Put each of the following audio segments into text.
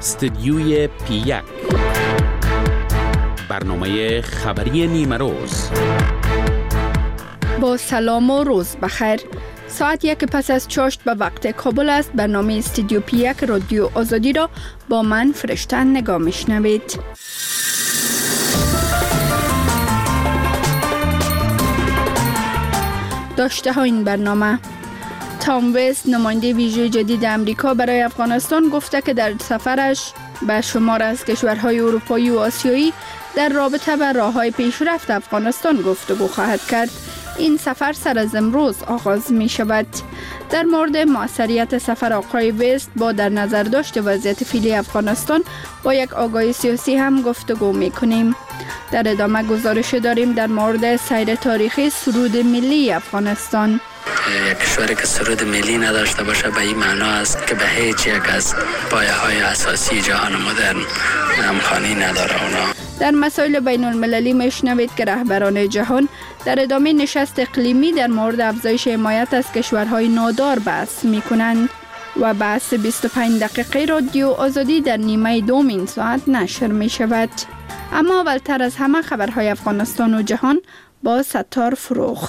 استدیوی پی1 برنامه خبری نیمه روز. با سلام و روز بخیر. ساعت 1 پس از چاشت به وقت کابل است. برنامه استدیو پی1 رادیو آزادی را با من فرشتن نگاه میشنوید. داشته ها این برنامه: تام وست، نماینده ویژه جدید امریکا برای افغانستان، گفته که در سفرش به شمار از کشورهای اروپایی و آسیایی در رابطه با راه‌های پیشرفت افغانستان گفتگو خواهد کرد. این سفر سر از امروز آغاز می شود. در مورد مؤثریت سفر آقای وست با در نظر داشت وضعیت فعلی افغانستان با یک آگاهی سیاسی هم گفتگو می کنیم. در ادامه گزارش داریم در مورد سیر تاریخی سرود ملی افغانستان. یک کشوری که سرود ملی نداشته باشه به این معنا است که به هیچ یک از پایه‌های اساسی جهان مدرن همخوانی نداره. اونا در مسائل بین المللی میشنوید که رهبران جهان در ادامه نشست اقلیمی در مورد افزایش حمایت از کشورهای نادار بحث میکنند و بحث 25 دقیقه رادیو آزادی در نیمه دوم این ساعت نشر می شود. اما اولتر از همه خبرهای افغانستان و جهان با ستار فروغ.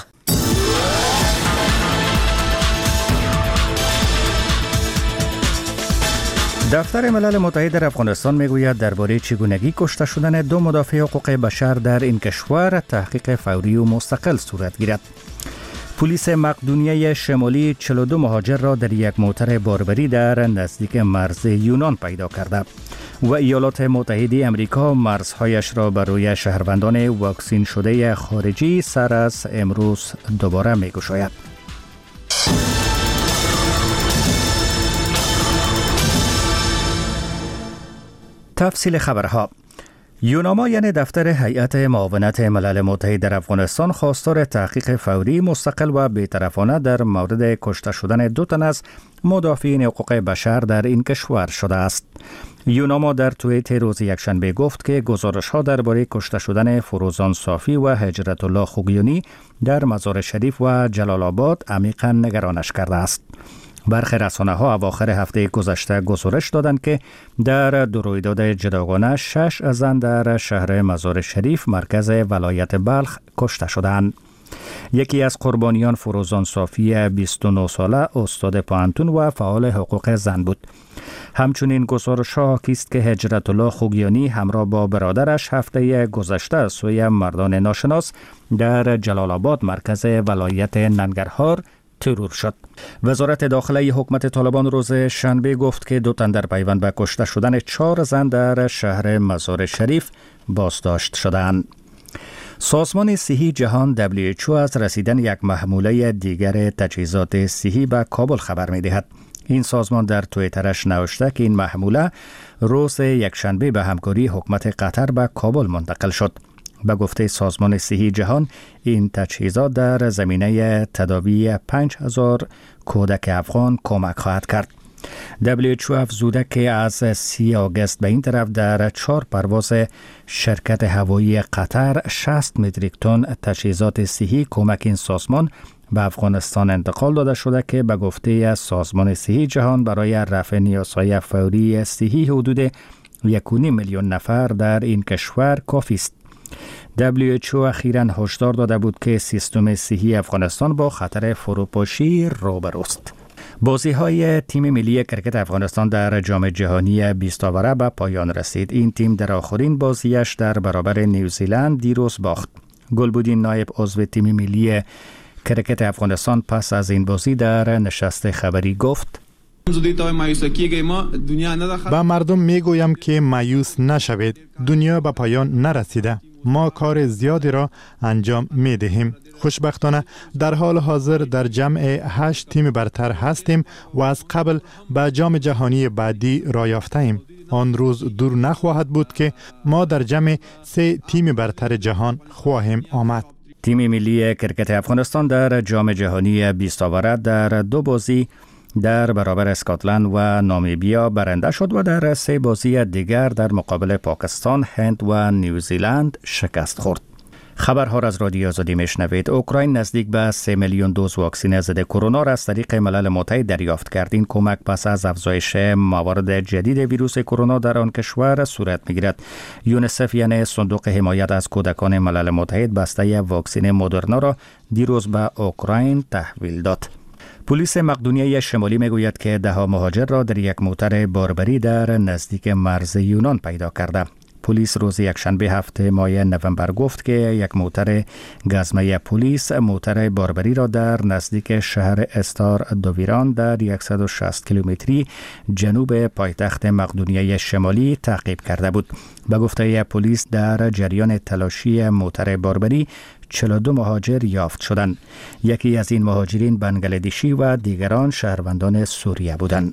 دفتر ملل متحد در افغانستان میگوید درباره چگونگی کشته شدن 2 مدافع حقوق بشر در این کشور تحقیق فوری و مستقل صورت گیرد. پلیس مقدونیه شمالی 42 مهاجر را در یک موتر باربری در نزدیک مرز یونان پیدا کرده و ایالات متحده امریکا مرزهایش را برای شهروندان واکسین شده خارجی سر از امروز دوباره میگشاید. تفصیل خبرها: یوناما یعنی دفتر هیئت معاونت ملل متحد در افغانستان خواستار تحقیق فوری مستقل و بی‌طرفانه در مورد کشته شدن 2 تن از مدافعین حقوق بشر در این کشور شده است. یوناما در توییت روز یکشنبه گفت که گزارش‌ها درباره کشته شدن فروزان صافی و هجرت الله خوگیانی در مزار شریف و جلال آباد عمیقاً نگرانش کرده است. برخی رسانه‌ها اواخر هفته گذشته گزارش دادند که در 2 رویداد جداگانه 6 زن در شهر مزار شریف مرکز ولایت بلخ کشته شدند. یکی از قربانیان فروزان صافی 29 ساله استاد پانتون و فعال حقوق زن بود. همچنین گزارش‌ها حاکی است که هجرت الله خوگیانی همراه با برادرش هفته گذشته سوی مردان ناشناس در جلال آباد مرکز ولایت ننگرهار ترور شد. وزارت داخلی حکومت طالبان روز شنبه گفت که 2 تن در پیوند به کشته شدن 4 زن در شهر مزار شریف بازداشت شدند. سازمان صحی جهان WHO از رسیدن یک محموله دیگر تجهیزات صحی به کابل خبر می‌دهد. این سازمان در توییترش نوشته که این محموله روز یکشنبه به همکاری حکومت قطر به کابل منتقل شد. به گفته سازمان صحی جهان این تجهیزات در زمینه تداوی 5000 کودک افغان کمک خواهد کرد. WHO افزوده که از 30 آگوست به این طرف در 4 پرواز شرکت هوایی قطر 60 متریک تن تجهیزات صحی کمک این سازمان به افغانستان انتقال داده شده که به گفته از سازمان صحی جهان برای رفع نیازهای فوری صحی حدود 1.5 میلیون نفر در این کشور کافی است. WHO اخیراً هشدار داده بود که سیستم صحی افغانستان با خطر فروپاشی روبروست. بازی‌های تیم ملی کرکت افغانستان در جام جهانی 20 آوره به پایان رسید. این تیم در آخرین بازیش در برابر نیوزیلند دیروز باخت. گلبودین نایب عضو تیم ملی کرکت افغانستان پس از این بازی در نشست خبری گفت: به مردم میگویم که مایوس نشوید. دنیا به پایان نرسیده. ما کار زیادی را انجام می دهیم. خوشبختانه در حال حاضر در جمع 8 تیم برتر هستیم و از قبل به جام جهانی بعدی را یافته‌ایم. آن روز دور نخواهد بود که ما در جمع 3 تیم برتر جهان خواهیم آمد. تیم ملی کرکت افغانستان در جام جهانی 20 آوره در 2 بازی در برابر اسکاتلند و نامیبیا برنده شد و در 3 بازی دیگر در مقابل پاکستان، هند و نیوزیلند شکست خورد. خبرها را از رادیو آزادی میشنوید. اوکراین نزدیک به 3 میلیون دوز واکسن ضد کرونا را از طریق ملل متحد دریافت کرد. این کمک پس از افزایش موارد جدید ویروس کرونا در آن کشور صورت میگیرد. یونیسف یعنی صندوق حمایت از کودکان ملل متحد بسته واکسن مدرنا را دیروز به اوکراین تحویل داد. پلیس مقدونیه شمالی میگوید که 10 مهاجر را در یک موتر باربری در نزدیک مرز یونان پیدا کرده. پلیس روز یکشنبه 7 ماه نوامبر گفت که یک موتر گزمه پلیس موتر باربری را در نزدیک شهر استار دویران در 160 کیلومتری جنوب پایتخت مقدونیه شمالی تعقیب کرده بود. به گفته پلیس در جریان تلاشی موتر باربری 42 مهاجر یافت شدند. یکی از این مهاجرین بنگلادشی و دیگران شهروندان سوریه بودند.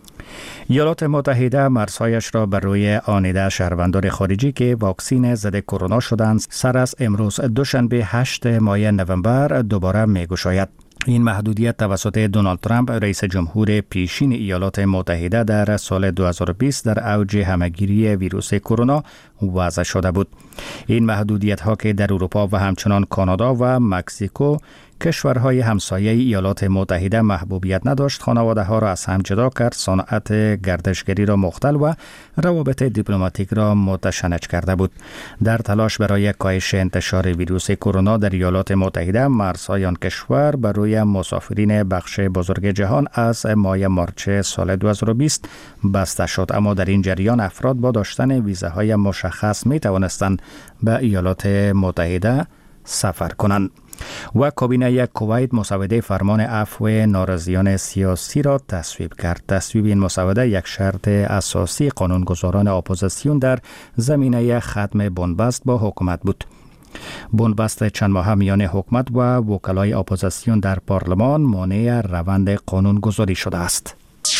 ایالات متحده مرزهایش را بر روی آنیده شهروندان خارجی که واکسن ضد کرونا شدند سر از امروز دوشنبه 8 ماه نوامبر دوباره می‌گشاید. این محدودیت توسط دونالد ترامپ رئیس جمهور پیشین ایالات متحده در سال 2020 در اوج همهگیری ویروس کرونا وضع شده بود. این محدودیت ها که در اروپا و همچنان کانادا و مکزیکو کشورهای همسایه ایالات متحده محبوبیت نداشت، خانواده ها را از هم جدا کرد، صنعت گردشگری را مختل و روابط دیپلماتیک را متشنج کرده بود. در تلاش برای کاهش انتشار ویروس کرونا در ایالات متحده، مرزهای آن کشور بر روی مسافرین بخش بزرگ جهان از ماه مارچ سال 2020 بسته شد، اما در این جریان افراد با داشتن ویزاهای مشخص می توانستند به ایالات متحده سفر کنند. و کابینه کویت مسوده فرمان عفو ناراضیان سیاسی را تصویب کرد. تصویب این مسوده یک شرط اساسی قانونگذاران اپوزیسیون در زمینه ختم بنبست با حکومت بود. بنبست چند ماه میان حکومت و وکلای اپوزیسیون در پارلمان مانع روند قانونگذاری شده است.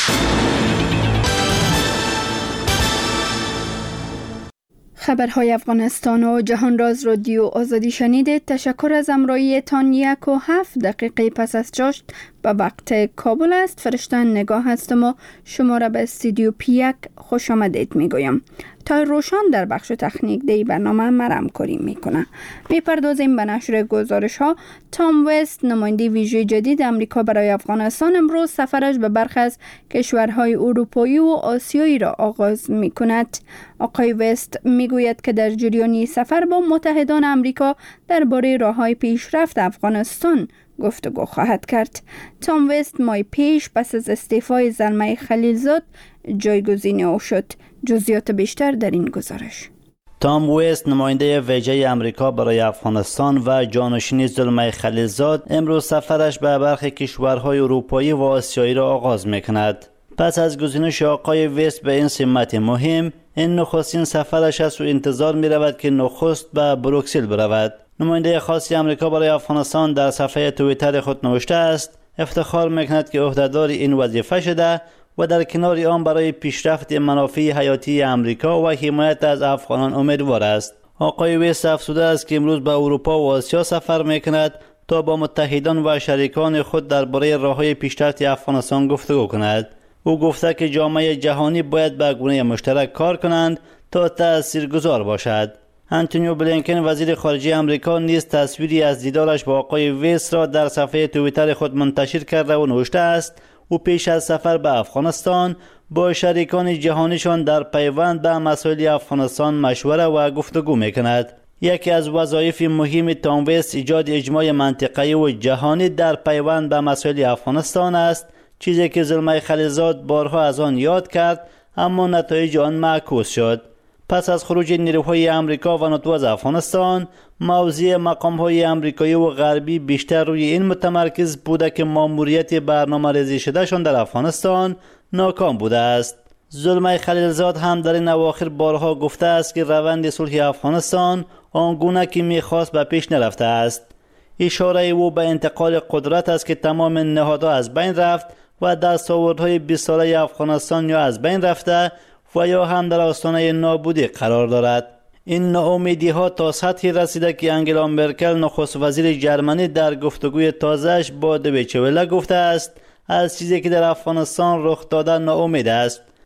خبرهای افغانستان و جهان را از رادیو آزادی شنیدید. تشکر از همراهی تان 1:07 دقیقه پس از چاشت به وقت کابل است. فرشتن نگاه هستم و شما را به استودیو P1 خوش آمدید میگویم. تا روشان در بخش تکنیک دی برنامه مرم کاری میکنه. میپردازیم به نشر گزارش ها. تام وست نماینده ویژه جدید امریکا برای افغانستان امروز سفرش به برخی از کشورهای اروپایی و آسیایی را آغاز میکند. آقای وست میگوید که در جریان سفر با متحدان امریکا درباره راههای پیشرفت افغانستان گفتگو خواهد کرد. تام وست ماه پیش پس از استعفای زلمه خلیلزاد جایگزین او شد. جزئیات بیشتر در این گزارش. تام وست نماینده ویژه امریکا برای افغانستان و جانشین زلمه خلیلزاد امروز سفرش به برخی کشورهای اروپایی و آسیایی را آغاز می‌کند. پس از گزینش آقای وست به این سمت مهم، این نخستین سفرش است و انتظار می‌رود که نخست به بروکسل برود. نماینده خاصی امریکا برای افغانستان در صفحه توییتر خود نوشته است: افتخار می‌کند که عهدهدار این وظیفه شده و در کنار آن برای پیشرفت منافع حیاتی امریکا و حمایت از افغانان امیدوار است. آقای وست افزوده است که امروز به اروپا و آسیا سفر می‌کند تا با متحدان و شریکان خود درباره راه‌های پیشرفت افغانستان گفتگو کند. او گفته که جامعه جهانی باید به گونه مشترک کار کنند تا تاثیرگذار باشد. آنتونیو بلینکن وزیر خارجه امریکا نیز تصویری از دیدارش با آقای وست را در صفحه توییتر خود منتشر کرده و نوشته است: او پیش از سفر به افغانستان با شریکان جهانیشان در پیوند به مسائل افغانستان مشوره و گفتگو میکند. یکی از وظایف مهم تام وست ایجاد اجماع منطقه‌ای و جهانی در پیوند به مسائل افغانستان است، چیزی که زلمه خلیلزاد بارها از آن یاد کرد اما نتایج آن معکوس شد. پس از خروج نیروهای امریکا و ناتو از افغانستان، موضع مقام‌های آمریکایی و غربی بیشتر روی این متمرکز بوده که ماموریت برنامه‌ریزی شدهشان در افغانستان ناکام بوده است. زلمه خلیلزاد هم در این اواخر بارها گفته است که روند صلح افغانستان آنگونه که می‌خواست به پیش نرفته است. اشاره او به انتقال قدرت است که تمام نهادها از بین رفت و دستاوردهای 20 ساله افغانستان یا از بین رفته و یا هم در آستانه نابودی قرار دارد. این ناامیدی ها تا سطحی رسیده که انگلا مرکل نخست وزیر جرمنی در گفتگوی تازه‌اش با دویچه وله گفته است از چیزی که در افغانستان رخ داده ناامید است.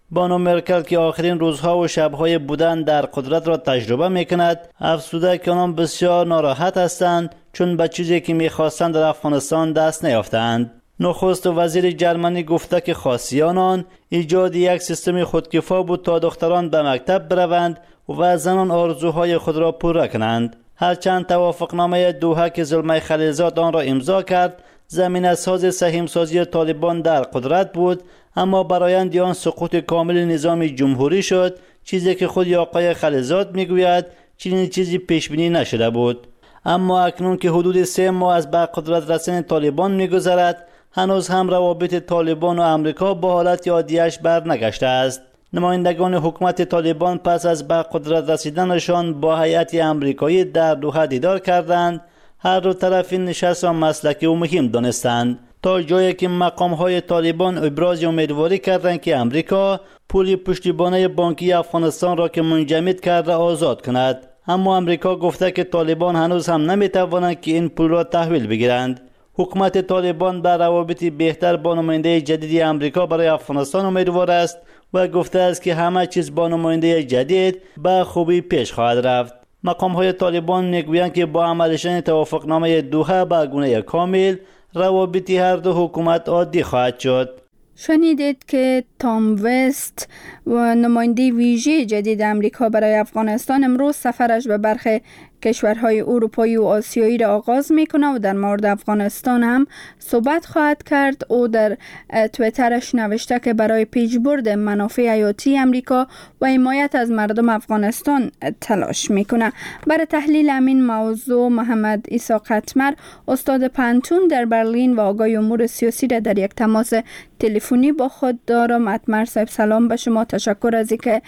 بانو مرکل که آخرین روزها و شبهای بودن در قدرت را تجربه میکند، افسوده که آنان بسیار ناراحت هستند چون به چیزی که میخواستند در افغانستان دست نیافتند. نخست وزیر جرمنی گفته که خواسته آنان ایجاد یک سیستم خودکفا بود تا دختران به مکتب بروند و زنان آرزوهای خود را پوره کنند. هرچند توافقنامه دوحه که زلمه خلیلزاد آن را امضا کرد زمینه ساز سهیمسازی طالبان در قدرت بود، اما برآیند آن سقوط کامل نظام جمهوری شد، چیزی که خود آقای خلیلزاد میگوید چنین چیزی پیش بینی نشده بود. اما اکنون که حدود 3 ماه از به قدرت رسیدن طالبان میگذرد، هنوز هم روابط طالبان و امریکا با حالت عادیش برنگشته است. نمایندگان حکومت طالبان پس از به قدرت رسیدنشان با هیئت امریکایی در دوحه دیدار کردند. هر دو طرف این نشست را مسلکی و مهم دانستند، تا جایی که مقام‌های طالبان ابراز امیدواری کردند که امریکا پول پشتیبانی بانکی افغانستان را که منجمد کرده آزاد کند. اما امریکا گفته که طالبان هنوز هم نمی‌توانند که این پول را تحویل بگیرند. حکومت طالبان بر روابط بهتر با نماینده جدید امریکا برای افغانستان امیدوار است و گفته است که همه چیز با نماینده جدید به خوبی پیش خواهد رفت. مقام‌های طالبان میگویند که با عملشن توافقنامه دوحه به گونه کامل روابط هر دو حکومت عادی خواهد شد. شنیدید که تام وست و نماینده ویژه جدید امریکا برای افغانستان امروز سفرش به برخی کشورهای اروپایی و آسیایی را آغاز میکنه و در مورد افغانستان هم صحبت خواهد کرد. او در تویترش نوشته که برای پیشبرد منافع حیاتی امریکا و حمایت از مردم افغانستان تلاش میکنه. برای تحلیل همین موضوع محمد عیسی قطمر، استاد پانتون در برلین و آگاه امور سیاسی را در یک تماس تلفنی با خود دارم. قطمر صاحب سلام به شما، تشکر از اینکه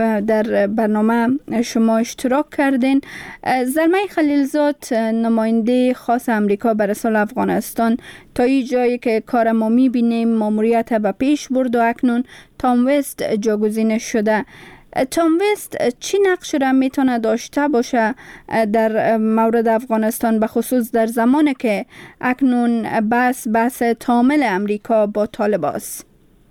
در برنامه شما اشتراک کردین. زلمه خلیلزاد نماینده خاص امریکا برای سال افغانستان تا این جایی که کار ما میبینیم ماموریت به پیش برد و اکنون تام وست جاگزین شده. تام وست چی نقش را میتونه داشته باشه در مورد افغانستان، به خصوص در زمانی که اکنون بحث تامل امریکا با طالبان است؟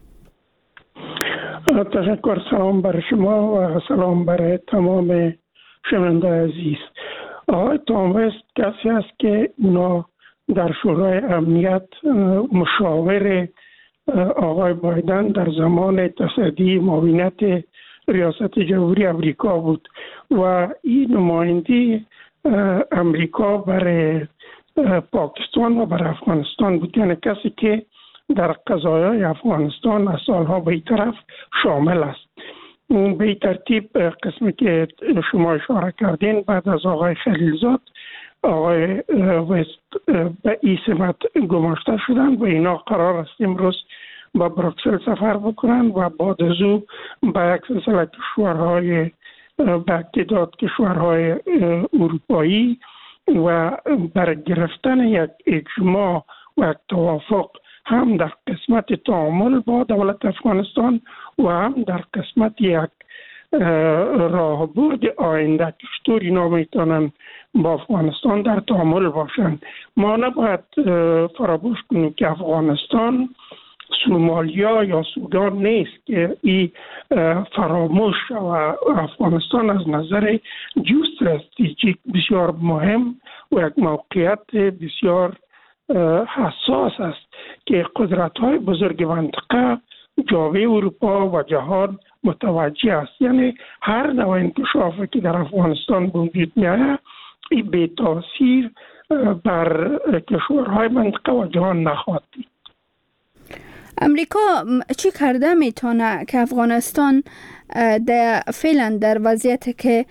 تشکر. سلام برای شما و سلام برای تمام شنونده عزیز. آقای تام وست کسی است که اونا در شورای امنیت مشاور آقای بایدن در زمان تصدی معاونت ریاست جمهوری امریکا بود و این نماینده امریکا برای پاکستان و برای افغانستان بود، یعنی کسی که در قضایای افغانستان از سالها به این طرف شامل است. به این ترتیب قسمی که شما اشاره کردین، بعد از آقای خلیلزاد آقای وست به این سمت گماشته شدن و اینا قرار است امروز با بروکسل سفر بکنن و بعد از او به یک سلسله کشورهای به تعداد کشورهای اروپایی و برای گرفتن یک اجماع و توافق هم در قسمت تعامل با دولت افغانستان و هم در قسمت یک راهبرد آینده که چطور اینا میتونن با افغانستان در تعامل باشن. ما نباید فراموش کنیم که افغانستان سومالیا یا سودان نیست که این فراموش و افغانستان از نظر جیوستراتژیک بسیار مهم و یک موقعیت بسیار حساس است که قدرت‌های بزرگ منطقه جامعه اروپا و جهان متوجه است. یعنی هر نوع انکشافی که در افغانستان وجود می‌آید این بی تاثیر بر کشورهای منطقه و جهان نخواهد بود. امریکا چی کرده میتونه که افغانستان فعلا در وضعیت که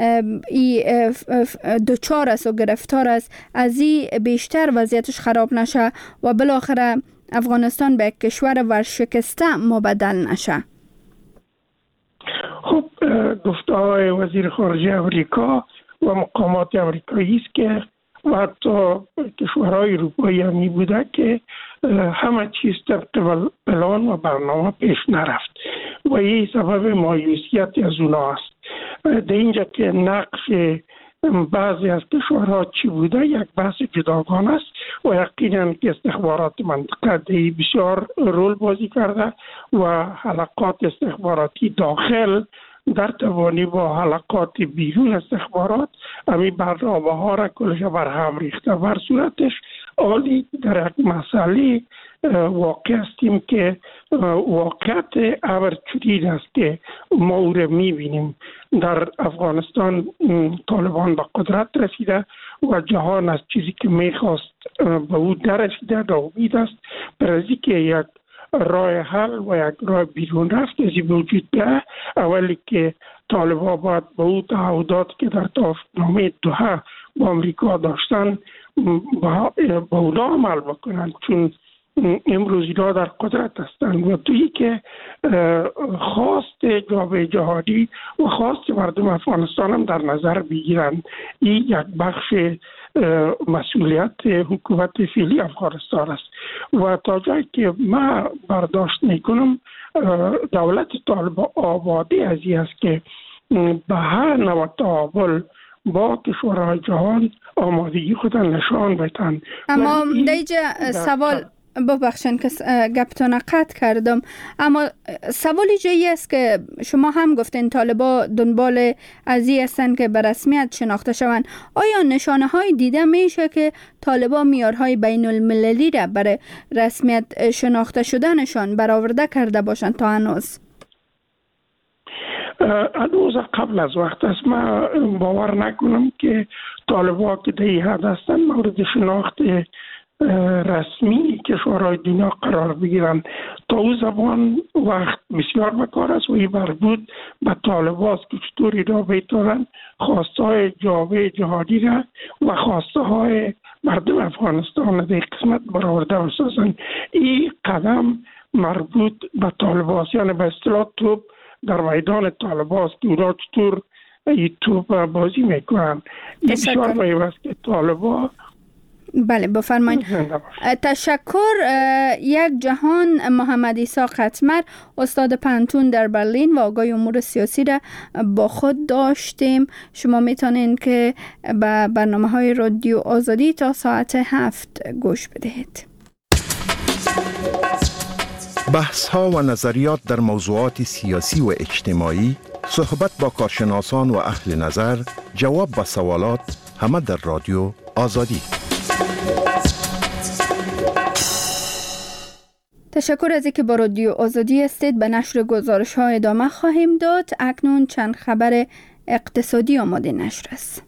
دوچار است و گرفتار است از این بیشتر وضعیتش خراب نشه و بالاخره افغانستان به کشور ورشکسته مبدل نشه؟ خب گفته‌های وزیر خارجه امریکا و مقامات امریکایی است که و حتی کشورهای اروپایی هم بوده که همه چیز طبق پلان و برنامه پیش نرفت و این سبب مایوسیت از اونا است. در اینجا که نقش بعضی از کشورها چی بوده یک بحث جداگانه است و یقینا که استخبارات منطقه‌ای بسیار رول بازی کرده و حلقات استخباراتی داخل در توانی با حلقات بیرون استخبارات همین برنامه ها را کلش بر هم ریخته. بر صورتش عالی در یک مسئله واقع هستیم که واقعیت امر چنین است که ما او را می‌بینیم. در افغانستان طالبان به قدرت رسیده و جهان از چیزی که می‌خواست به او دررسیده. ناامید است برای اینکه یک راه حل و یک راه بیرون رفت از وجود بیاید. اولی که طالبان باید به او تعهدات که در توافقنامه دوحه با امریکا داشتن با اونا عمل بکنند، چون امروز اینا در قدرت هستند. و دویی که خواست جامعه جهانی و خواست مردم افغانستان هم در نظر بگیرند. این یک بخش مسئولیت حکومت فعلی افغانستان است و تا جایی که من برداشت میکنم دولت طالبان آماده از این است که به هر نوع تعامل با کشورهای جهان آمادگی خود نشان بدن. اما دیجا سوال ببخشن که گپتون قطع کردم، اما سوالی جایی است که شما هم گفتین طالبا دنبال ازی هستن که به رسمیت شناخته شوند. آیا نشانه های دیده میشه که طالبا معیارهای بین المللی را برای رسمیت شناخته شدنشان برآورده کرده باشند تا هنوز؟ هنوز قبل از وقت است. من باور نکنم که طالبا که در حد هستن مورد شناخت رسمی کشورهای دنیا قرار بگیرند. تا او زمان وقت بسیار بکار است و این مربوط به طالبان است که چطوری را بیتارن خواسته های جامعه جهانی را و خواسته های مردم افغانستان در قسمت برآورده بسازند. این قدم مربوط به طالبان است، یعنی به اصطلاح توپ در میدان طالبان است که اونا چطور این توپ بازی میکنن. این بسیار مهم است که طالبان بله بفرمایید. تشکر. یک جهان محمد عیسی قطمر استاد پنتون در برلین و آگاه امور سیاسی را با خود داشتیم. شما میتونین که به برنامه‌های رادیو آزادی تا ساعت 7 گوش بدهید. بحث‌ها و نظریات در موضوعات سیاسی و اجتماعی، صحبت با کارشناسان و اهل نظر، جواب به سوالات، همه در رادیو آزادی. تشکر از اینکه با رادیو آزادی هستید. به نشر گزارش ها ادامه خواهیم داد. اکنون چند خبر اقتصادی آماده نشر است.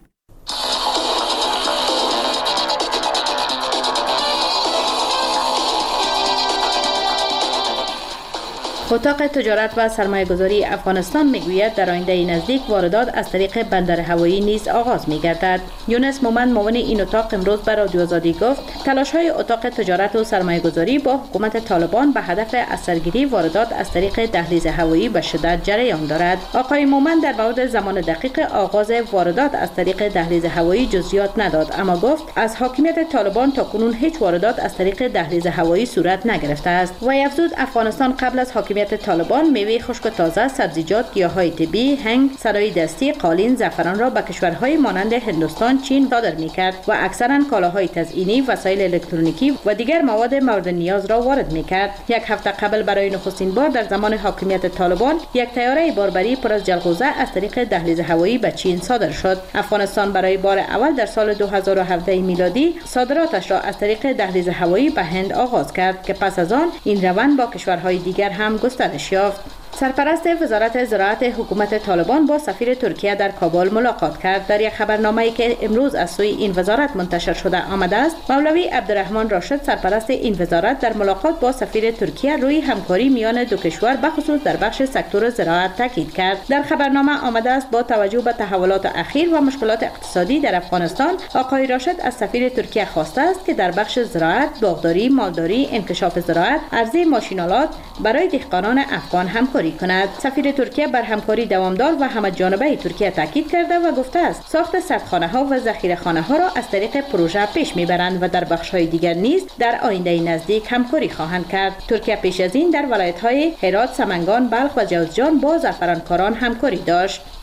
اتاق تجارت و سرمایه‌گذاری افغانستان میگوید در آینده نزدیک واردات از طریق بندر هوایی نیز آغاز می‌گردد. یونس مومند معاون این اتاق امروز به رادیو آزادی گفت تلاش‌های اتاق تجارت و سرمایه‌گذاری با حکومت طالبان به هدف از سرگیری واردات از طریق دهلیز هوایی به شدت جریان دارد. آقای مومند در مورد زمان دقیق آغاز واردات از طریق دهلیز هوایی جزئیات نداد، اما گفت از حاکمیت طالبان تاکنون هیچ واردات از طریق دهلیز هوایی صورت نگرفته است. و افزود افغانستان قبل از حاکمیت طالبان میوه خشک و تازه، سبزیجات، گیاهای طبی، هنگ، صنایع دستی، قالین، زعفران را به کشورهای مانند هندوستان، چین صادر میکرد و اکثرا کالاهای تزئینی، وسایل الکترونیکی و دیگر مواد مورد نیاز را وارد میکرد. یک هفته قبل برای نخستین بار در زمان حاکمیت طالبان یک طیاره باربری پر از جلغوزه از طریق دهلیز هوایی به چین صادر شد. افغانستان برای بار اول در سال 2017 میلادی صادراتش را از طریق دهلیز هوایی به هند آغاز کرد که پس از آن این روند با کشورهای دیگر هم گسترش یافت. سرپرست وزارت زراعت حکومت طالبان با سفیر ترکیه در کابل ملاقات کرد. در یک خبرنامه‌ای که امروز از سوی این وزارت منتشر شده آمده است، مولوی عبدالرحمن راشد سرپرست این وزارت در ملاقات با سفیر ترکیه روی همکاری میان دو کشور بخصوص در بخش سکتور زراعت تاکید کرد. در خبرنامه آمده است با توجه به تحولات اخیر و مشکلات اقتصادی در افغانستان، آقای راشد از سفیر ترکیه خواسته است که در بخش زراعت، باغداری، مالداری، انکشاف زراعت، عرضه ماشین‌آلات برای دهقانان افغان همکاری کند. سفیر ترکیه بر همکاری دوامدار و همه‌جانبه ترکیه تاکید کرده و گفته است ساخت سردخانه‌ها و ذخیره‌خانه‌ها را از طریق پروژه پیش میبرند و در بخش‌های دیگر نیز در آینده نزدیک همکاری خواهند کرد. ترکیه پیش از این در ولایت‌های هرات، سمنگان، بلخ و جوزجان با زعفرانکاران همکاری داشت.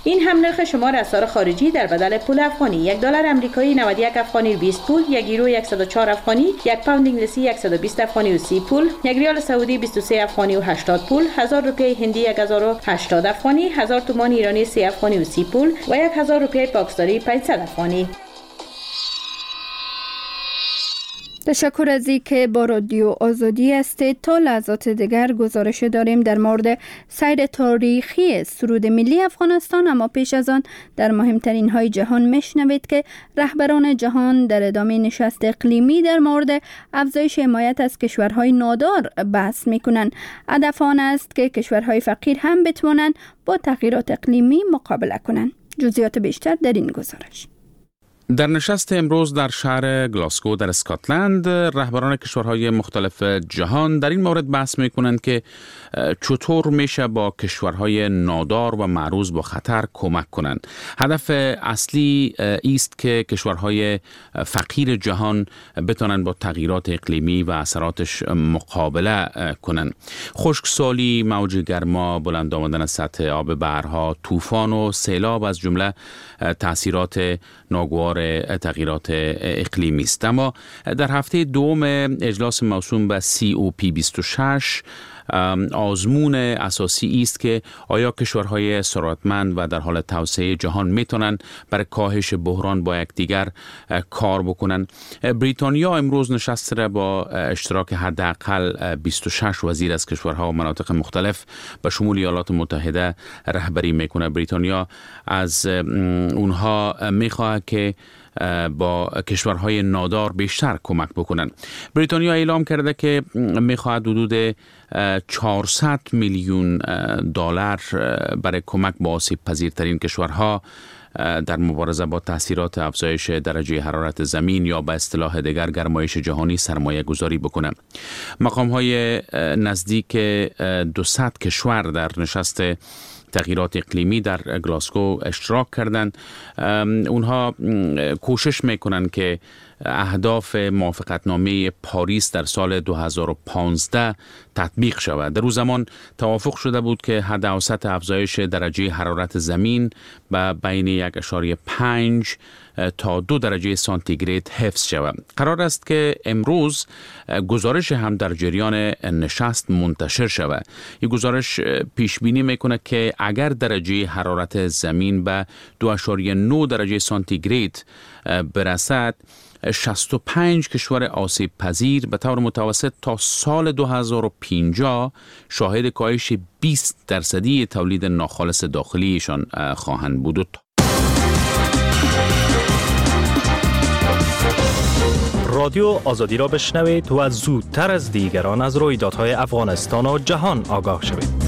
این هم نرخ شمار اسعار خارجی در بدل پول افغانی: 1 دلار آمریکایی 91 افغانی و 20 پول، 1 یورو 104 افغانی، 1 پوند انگلیسی 120 افغانی و 30 پول، 1 ریال سعودی 23 افغانی و 80 پول، 1000 روپیه هندی 1080 افغانی، 1000 تومان ایرانی 30 افغانی و 30 پول و 1000 روپیه پاکستانی 500 افغانی. تشکر از اینکه با رادیو آزادی هستید. تا لحظات دیگر گزارش داریم در مورد سیر تاریخی سرود ملی افغانستان، اما پیش از آن در مهمترین های جهان میشنوید که رهبران جهان در ادامه نشست اقلیمی در مورد افزایش حمایت از کشورهای نادار بحث میکنند. هدف آن است که کشورهای فقیر هم بتوانند با تغییرات اقلیمی مقابله کنند. جزئیات بیشتر در این گزارش. در نشست امروز در شهر گلاسگو در اسکاتلند، رهبران کشورهای مختلف جهان در این مورد بحث میکنند که چطور میشه با کشورهای نادار و معروض با خطر کمک کنند. هدف اصلی است که کشورهای فقیر جهان بتونن با تغییرات اقلیمی و اثراتش مقابله کنند. خشکسالی، موج گرما، بلند آمدن سطح آب بحرها، طوفان و سیلاب از جمله تاثیرات ناگوار تغییرات اقلیمی است. اما در هفته دوم اجلاس موسوم به COP26 آزمون اساسی است که آیا کشورهای ثروتمند و در حال توسعه جهان میتونن برای کاهش بحران با یکدیگر کار بکنن. بریتانیا امروز نشست را با اشتراک حداقل 26 وزیر از کشورها و مناطق مختلف به شمول ایالات متحده رهبری میکنه. بریتانیا از اونها میخواد که با کشورهای نادار بیشتر کمک بکنن. بریتانیا اعلام کرده که میخواهد حدود 400 میلیون دلار برای کمک با آسیب پذیرترین کشورها در مبارزه با تاثیرات افزایش درجه حرارت زمین یا به اصطلاح دیگر گرمایش جهانی سرمایه گذاری بکنه. مقام های نزدیک 200 کشور در نشست تغییرات اقلیمی در گلاسگو اشتراک کردند. اونها کوشش میکنن که اهداف موافقتنامه پاریس در سال 2015 تطبیق شود. در اون زمان توافق شده بود که حد اوسط افزایش درجه حرارت زمین به بین 1.5 تا 2 درجه سانتیگراد حفظ شود. قرار است که امروز گزارش هم در جریان نشست منتشر شود. این گزارش پیش بینی میکنه که اگر درجه حرارت زمین به 2.9 درجه سانتیگراد برسد، 65 کشور آسیب پذیر به طور متوسط تا سال 2050 شاهد کاهش 20% تولید ناخالص داخلیشان خواهند بود. رادیو آزادی را بشنوید و زودتر از دیگران از رویدادهای افغانستان و جهان آگاه شوید.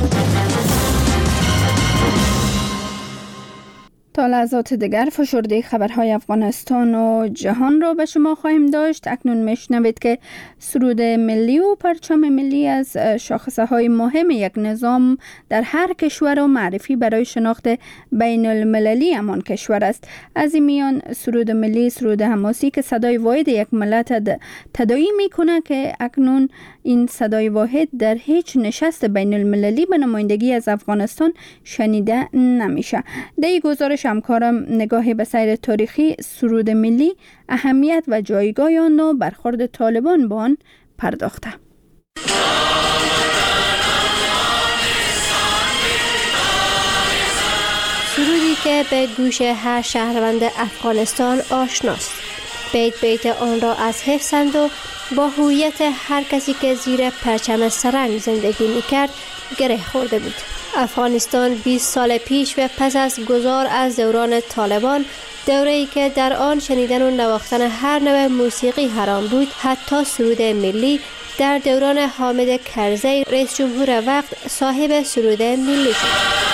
تا لحظات دیگر فشرده خبرهای افغانستان و جهان را به شما خواهیم داشت. اکنون میشنوید که سرود ملی و پرچم ملی از شاخصه های مهم یک نظام در هر کشور و معرفی برای شناخت بین المللی همان کشور است. از این میان سرود ملی سرود حماسی که صدای واحد یک ملت تداعی میکنه که اکنون این صدای واحد در هیچ نشست بین المللی به نمایندگی از افغانستان شنیده نمیشه. در این گزارش همکارم نگاهی به سیر تاریخی سرود ملی، اهمیت و جایگاه آن و برخورد طالبان با آن پرداخته. سرودی که به گوش هر شهروند افغانستان آشناست. بیت بیت آن را از حفظند و با هویت هر کسی که زیر پرچم سرنگ زندگی میکرد گره خورده بود. افغانستان 20 سال پیش و پس از گذار از دوران طالبان، دوره‌ای که در آن شنیدن و نواختن هر نوع موسیقی حرام بود، حتی سرود ملی در دوران حامد کرزی رئیس جمهور وقت صاحب سرود ملی شد.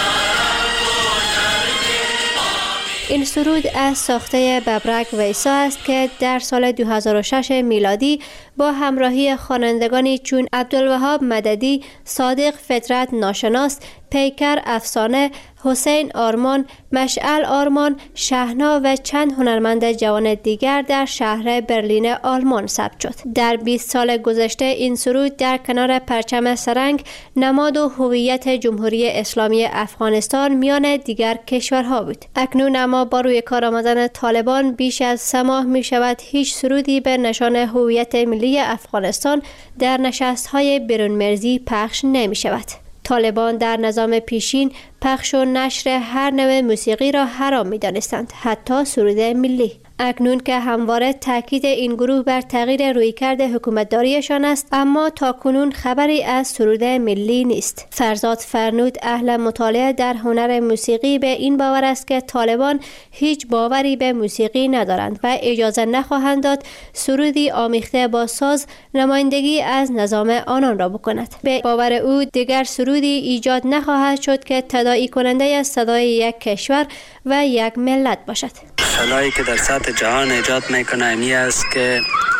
این سرود از ساخته ببرک ویسا است که در سال 2006 میلادی با همراهی خوانندگانی چون عبدالوهاب مددی، صادق فطرت ناشناس، پیکر افسانه، حسین آرمان، مشعل آرمان، شهنا و چند هنرمند جوان دیگر در شهر برلین آلمان ثبت شد. در 20 سال گذشته این سرود در کنار پرچم سرنگ نماد و هویت جمهوری اسلامی افغانستان میان دیگر کشورها بود. اکنون اما با روی کار آمدن طالبان بیش از 3 ماه می شود هیچ سرودی به نشان هویت ملی افغانستان در نشست‌های برون‌مرزی پخش نمی شود. طالبان در نظام پیشین پخش و نشر هر نوع موسیقی را حرام می دانستند، حتی سرود ملی. اکنون که همواره تاکید این گروه بر تغییر رویکرد حکومتداریشان است، اما تاکنون خبری از سرود ملی نیست. فرزاد فرنود، اهل مطالعه در هنر موسیقی، به این باور است که طالبان هیچ باوری به موسیقی ندارند و اجازه نخواهند داد سرودی آمیخته با ساز نمایندگی از نظام آنان را بکند. به باور او دیگر سرودی ایجاد نخواهد شد که تداعی کننده از صدای یک کشور و یک ملت باشد. خلایی که در سطح جهان ایجاد میکنه امی است که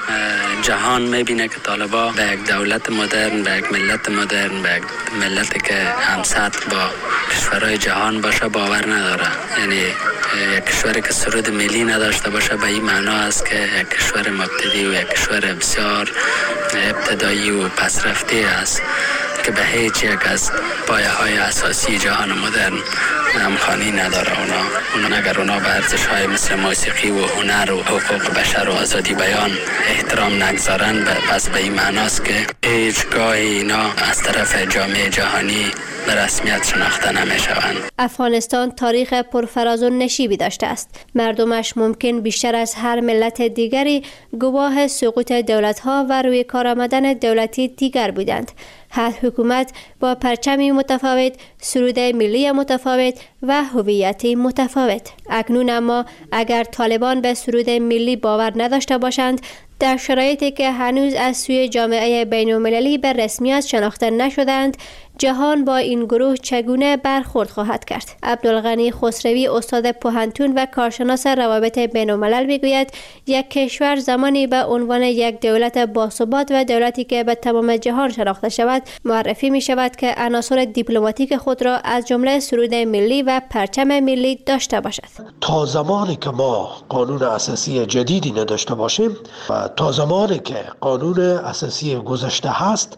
جهان میبینه که طالبا به یک دولت مدرن، به یک ملت مدرن، به یک ملتی که هم سطح با کشورهای جهان باشه باور نداره. یعنی یک کشوری که سرود ملی نداشته باشه به این معنا است که یک کشور مبتدی و یک کشور بسیار ابتدایی و پسرفته است که به هیچ یک از پایه‌های اساسی جهان مدرن همخوانی نداره. اونا اگر اونا به ارزش‌های مثل موسیقی و هنر و حقوق بشر و آزادی بیان احترام نگذارن، پس به این معناست که هیچگاه اینا از طرف جامعه جهانی به رسمیت شناخته نمی‌شوند. افغانستان تاریخ پرفراز و نشیبی داشته است. مردمش ممکن بیشتر از هر ملت دیگری گواه سقوط دولت‌ها و روی کار آمدن دولتی دیگر بودند. هر حکومت با پرچمی متفاوت، سرود ملی متفاوت و هویتی متفاوت. اکنون اما اگر طالبان به سرود ملی باور نداشته باشند، در شرایطی که هنوز از سوی جامعه بین‌المللی به رسمیت شناخته نشدند، جهان با این گروه چگونه برخورد خواهد کرد؟ عبدالغنی خسروی، استاد پوهنتون و کارشناس روابط بین‌الملل میگوید یک کشور زمانی به عنوان یک دولت باثبات و دولتی که به تمام جهان شناخته شود معرفی می شود که عناصر دیپلماتیک خود را از جمله سرود ملی و پرچم ملی داشته باشد. تا زمانی که ما قانون اساسی جدیدی نداشته باشیم و تا زمانی که قانون اساسی گذشته هست،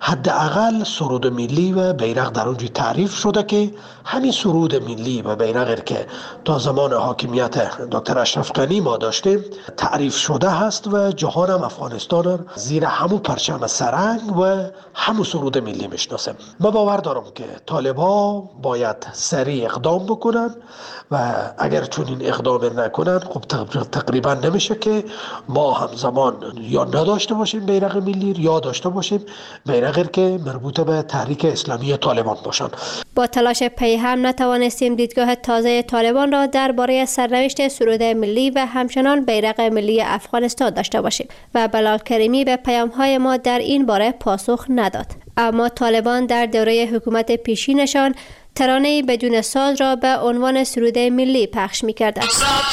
حداقل سرود ملی و بیرق در اونجا تعریف شده که همین سرود ملی و بیرقی که تا زمان حاکمیت دکتر اشرف غنی ما داشتیم تعریف شده هست و جهان هم افغانستان زیر همون پرچم سرنگ و همون سرود ملی میشناسه. من باور دارم که طالبا باید سریع اقدام بکنن و اگر چون این اقدام نکنن خب تقریبا نمیشه که ما همزمان یا نداشته باشیم بیرق ملی یا داشته باشیم بیرقی که مربوط به تحریک اسلامی طالبان باشن. با تلاش پی هم نتوانستیم دیدگاه تازه طالبان را درباره سرنوشت سرود ملی و همچنان بیرق ملی افغانستان داشته باشیم و بلال کریمی به پیام‌های ما در این باره پاسخ نداد. اما طالبان در دوره حکومت پیشینشان ترانه‌ای بدون ساز را به عنوان سرود ملی پخش می‌کردند.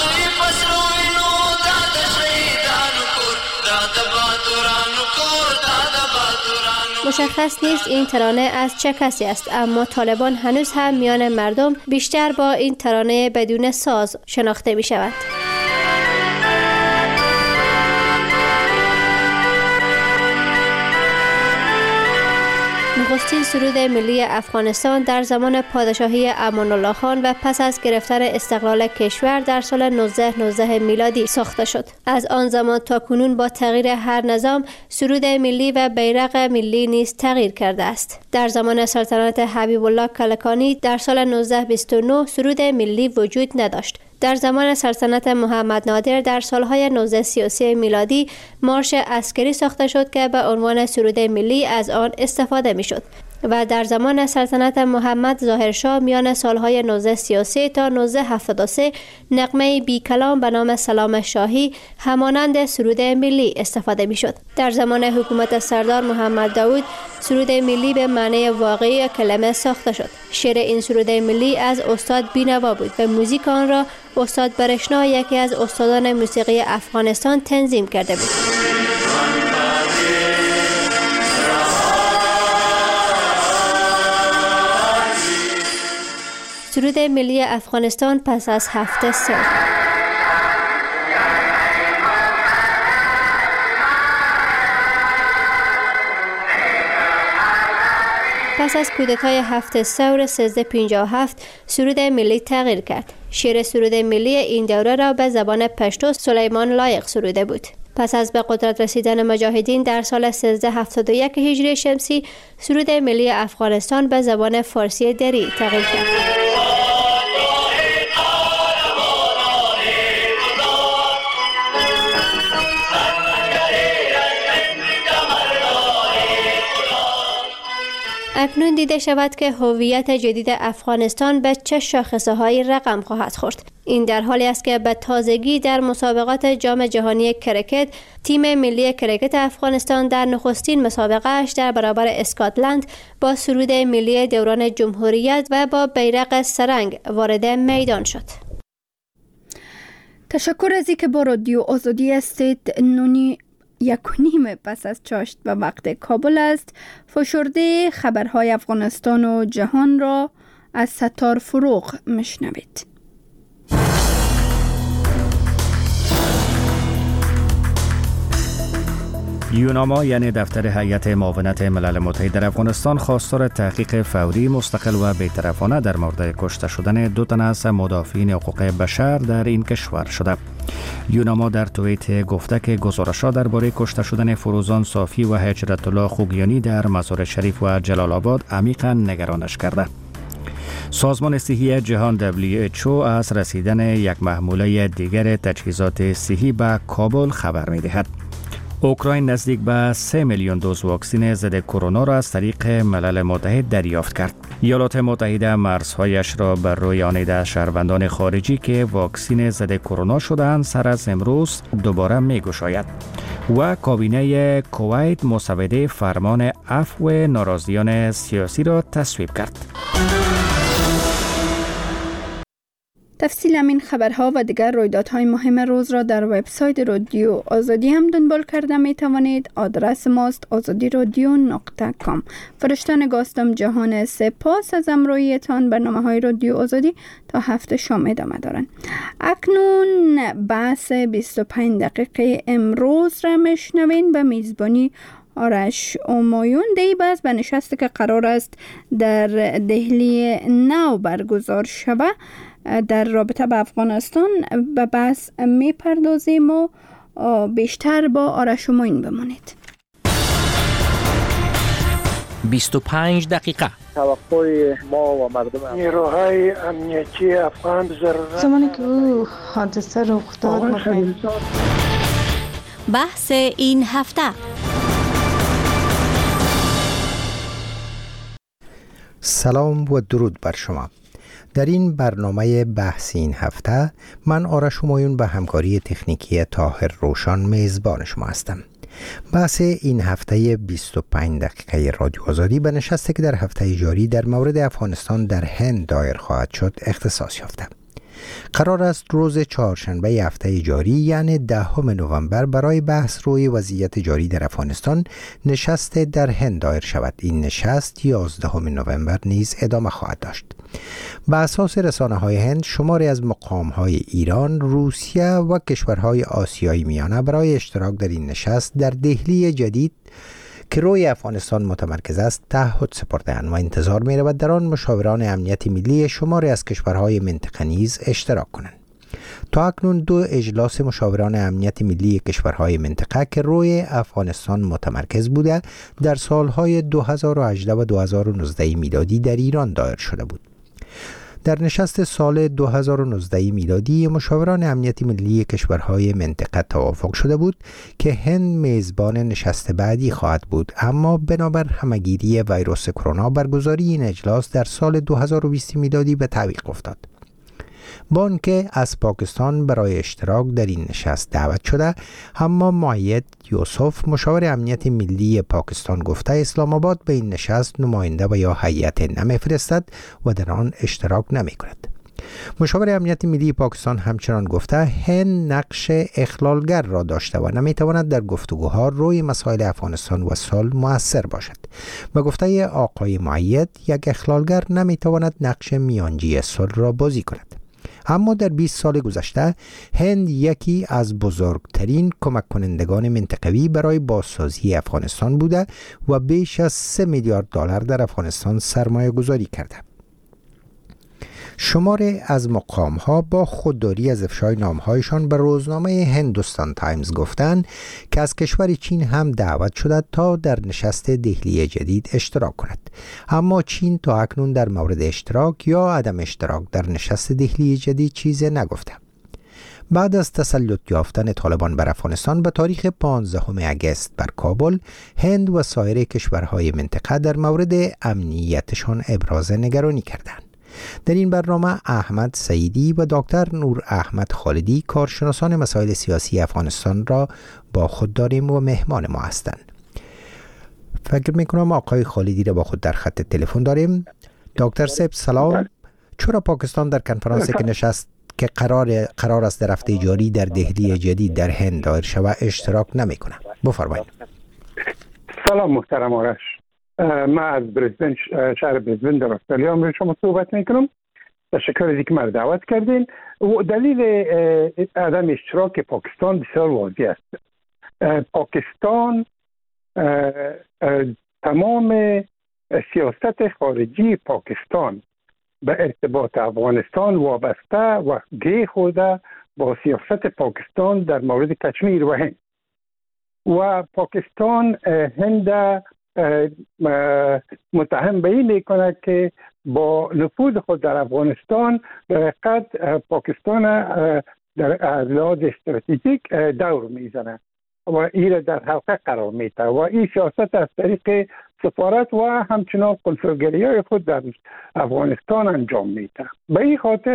مشخص نیست این ترانه از چه کسی است، اما طالبان هنوز هم میان مردم بیشتر با این ترانه بدون ساز شناخته می شود. نخستین سرود ملی افغانستان در زمان پادشاهی امان الله خان و پس از گرفتن استقلال کشور در سال 1919 میلادی ساخته شد. از آن زمان تا کنون با تغییر هر نظام سرود ملی و بیرق ملی نیز تغییر کرده است. در زمان سلطنت حبیب الله کلکانی در سال 1929 سرود ملی وجود نداشت. در زمان سلطنت محمد نادر در سالهای 1933 میلادی مارش عسکری ساخته شد که به عنوان سرود ملی از آن استفاده می شد و در زمان سلطنت محمد ظاهرشاه میان سالهای 1933 تا 1973 نغمه بی کلام به نام سلام شاهی همانند سرود ملی استفاده می شد. در زمان حکومت سردار محمد داود سرود ملی به معنی واقعی کلمه ساخته شد. شعر این سرود ملی از استاد بینوا بود و موزیک آن را استاد برشنا، یکی از استادان موسیقی افغانستان، تنظیم کرده بود. سرود ملی افغانستان پس از هفته سر. پس از کودتای هفته سور 1357 سرود ملی تغییر کرد. شعر سرود ملی این دوره را به زبان پشتو سلیمان لایق سروده بود. پس از به قدرت رسیدن مجاهدین در سال 1371 هجری شمسی سرود ملی افغانستان به زبان فارسی دری تغییر کرد. اکنون دیده شود که هویت جدید افغانستان به چه شاخصه‌هایی رقم خواهد خورد. این در حالی است که به تازگی در مسابقات جام جهانی کرکت تیم ملی کرکت افغانستان در نخستین مسابقه‌اش در برابر اسکاتلند با سرود ملی دوران جمهوریت و با بیرق سرنگ وارد میدان شد. تشکر از اینکه با رادیو آزادی هستید. 1:30 پس از چاشت و وقت کابل است. فشرده خبرهای افغانستان و جهان را از ستار فروغ مشنوید. یوناما یعنی دفتر هیئت معاونت ملل متحد در افغانستان خواستار تحقیق فوری مستقل و بی‌طرفانه در مورد کشته شدن 2 تن از مدافعین حقوق بشر در این کشور شده. یوناما در توییت گفته که گزارش‌ها درباره کشته شدن فروزان صافی و هجرت الله خوگیانی در مزار شریف و جلال آباد عمیقاً نگرانش کرده. سازمان صحی جهان WHO از رسیدن یک محموله دیگر تجهیزات صحی به کابل خبر می‌دهد. اوکراین نزدیک به 3 میلیون دوز واکسن ضد کرونا را از طریق ملل متحد دریافت کرد. ایالات متحده مرزهایش را بر روی آنیده شهروندان خارجی که واکسن ضد کرونا شدند سر از امروز دوباره می‌گشاید و کابینه کویت مسوده فرمان عفو ناراضیان سیاسی را تصویب کرد. تفصیل همین خبرها و دیگر رویدادهای مهم روز را در وبسایت رادیو آزادی هم دنبال کرده می توانید. آدرس ماست azadiradyo.com. فرشته نگاستم جهان. سپاس از همراهیتان. برنامه‌های رادیو آزادی تا هفته شام ادامه دارند. اکنون بحث 25 دقیقه امروز را میشنوین به میزبانی آرش اومایون. دیباز به نشستی که قرار است در دهلی نو برگزار شود در رابطه با افغانستان به بحث می پردازیم و بیشتر با آرش اومایون بمانید. 25 دقیقه توقع ما و مردم نیروهای امنیتی افغان ضرورت زمانی که او حادثه رخ داد بحث این هفته. سلام و درود بر شما. در این برنامه بحث این هفته من آرش همایون به همکاری تکنیکی طاهر روشان میزبان شما هستم. بحث این هفته 25 دقیقه رادیو آزادی به نشستی که در هفته جاری در مورد افغانستان در هند دایر خواهد شد اختصاص یافته. قرار است روز چهارشنبه هفته جاری یعنی 10 نوامبر برای بحث روی وضعیت جاری در افغانستان نشست در هند دایر شود. این نشست 11 نوامبر نیز ادامه خواهد داشت. به اساس رسانه‌های هند شماری از مقام‌های ایران، روسیه و کشورهای آسیای میانه برای اشتراک در این نشست در دهلی جدید که روی افغانستان متمرکز است تعهد سپرده‌اند و انتظار می‌رود در آن مشاوران امنیت ملی شماری از کشورهای منطقه نیز اشتراک کنند. تا اکنون 2 اجلاس مشاوران امنیت ملی کشورهای منطقه که روی افغانستان متمرکز بوده در سالهای 2018 و 2019 میلادی در ایران دایر شده بود. در نشست سال 2019 میلادی مشاوران امنیت ملی کشورهای منطقه توافق شده بود که هند میزبان نشست بعدی خواهد بود، اما بنابر همهگیری ویروس کرونا برگزاری این اجلاس در سال 2020 میلادی به تعویق افتاد. با آنکه از پاکستان برای اشتراک در این نشست دعوت شده، اما مؤید یوسف مشاور امنیت ملی پاکستان گفته اسلام آباد به این نشست نماینده و یا هیئت نمیفرستد و در آن اشتراک نمی کند. مشاور امنیت ملی پاکستان همچنان گفته هند نقش اخلالگر را داشته و نمیتواند در گفتگوها روی مسائل افغانستان و صلح مؤثر باشد. به گفته آقای مؤید، یک اخلالگر نمیتواند نقش میانجی صلح را بازی کند. اما در 20 سال گذشته هند یکی از بزرگترین کمک کنندگان منطقوی برای بازسازی افغانستان بوده و بیش از 3 میلیارد دلار در افغانستان سرمایه گذاری کرده. شماری از مقام‌ها با خودداری از افشای نام‌هایشان به روزنامه هندوستان تایمز گفتند که از کشور چین هم دعوت شده تا در نشست دهلی جدید اشتراک کند، اما چین تا اکنون در مورد اشتراک یا عدم اشتراک در نشست دهلی جدید چیزی نگفته. بعد از تسلط یافتن طالبان بر افغانستان به تاریخ 15 اگست بر کابل، هند و سایر کشورهای منطقه در مورد امنیتشان ابراز نگرانی کردند. در این برنامه احمد سعیدی و دکتر نور احمد خالدی کارشناسان مسائل سیاسی افغانستان را با خود داریم و مهمان ما هستند. فکر میکنم آقای خالدی را با خود در خط تلفن داریم. دکتر صاحب سلام. چرا پاکستان در کنفرانسی که نشست که قرار است در هفته جاری در دهلی جدید در هند دایر شود اشتراک نمیکنه؟ بفرمایید. سلام محترم آرش. ما از برزبن شهر برزبن در استرالیا با شما صحبت میکنم. تشکر از اینکه مرا دعوت کردین. و دلیل عدم اشتراک پاکستان بسیار واضح است. پاکستان تمام سیاست خارجی پاکستان به ارتباط افغانستان وابسته و گره خورده با سیاست پاکستان در مورد کشمیر و هند. و پاکستان هند متهم به این میکنه که با نفوذ خود در افغانستان در حقیقت پاکستان در لحاظ استراتژیک دور میزنه و این در حلقه قرار میده و این سیاست از طریق سفارت و همچنان کنسولگری های خود در افغانستان انجام میده. به این خاطر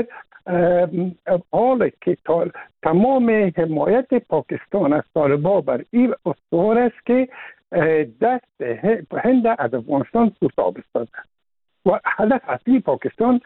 حال که تمام حمایت پاکستان از طالبان بر این استوار است که دست هند از افغانستان کوتاه بسازد و هدف اصلی پاکستان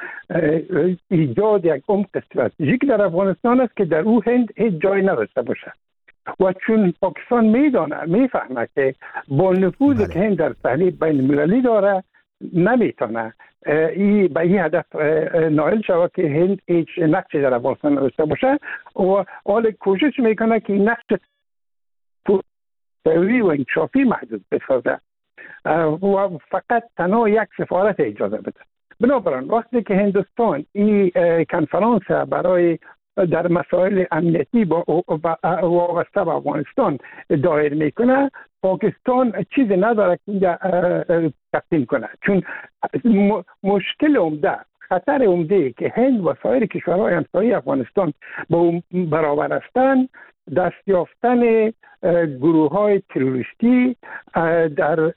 ایجاد یک عمق استراتژیک در افغانستان است که در او هند هیچ جای نداشته باشد. و چون پاکستان میفهمه که با نفوذی که هند در صحنه بین المللی داره نمیتونه به این هدف نائل شود که هند هیچ نقشی در افغانستان نداشته باشه و حال کوشش میکنه که این نقش فوری و انکشافی محدود بسازه و فقط تنها یک سفارت اجازه بده. بنابراین وقتی که هندوستان این کنفرانس برای در مسائل امنیتی وابسته به افغانستان دایر میکنه، پاکستان چیزی نداره که تقدیم کنه، چون مشکل عمده، خطر عمده که هند و سایر کشورهای همسایه افغانستان با برابر هستند دست یافتن گروه های تروریستی در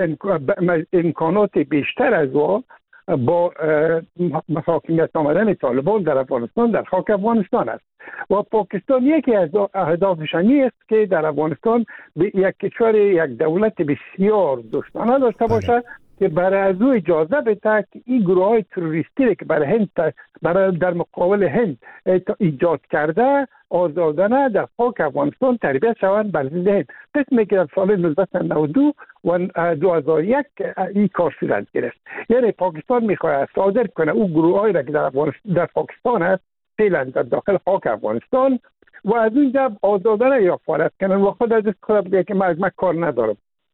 امکانات بیشتر از با حاکمیت آمدن طالبان در افغانستان در خاک افغانستان است و پاکستان یکی از اهدافش است که در افغانستان یک کشور یک دولت بسیار دوستانه داشته باشد که برای از او اجازه بده که این گروه های تروریستی که برای هند در مقابل هند ایجاد کرده آزادانه در خاک افغانستان تربیت شوند بر ضد هند. قسمی که در سال 1992 و 2001 این کار صورت گرفت. یعنی پاکستان میخواهد صادر کنه او گروه هایی را که در پاکستان هست فعلا در داخل خاک افغانستان و از اونجا آزادانه یا فعالیت کنن و خود از خود بگه که من کار ندارم،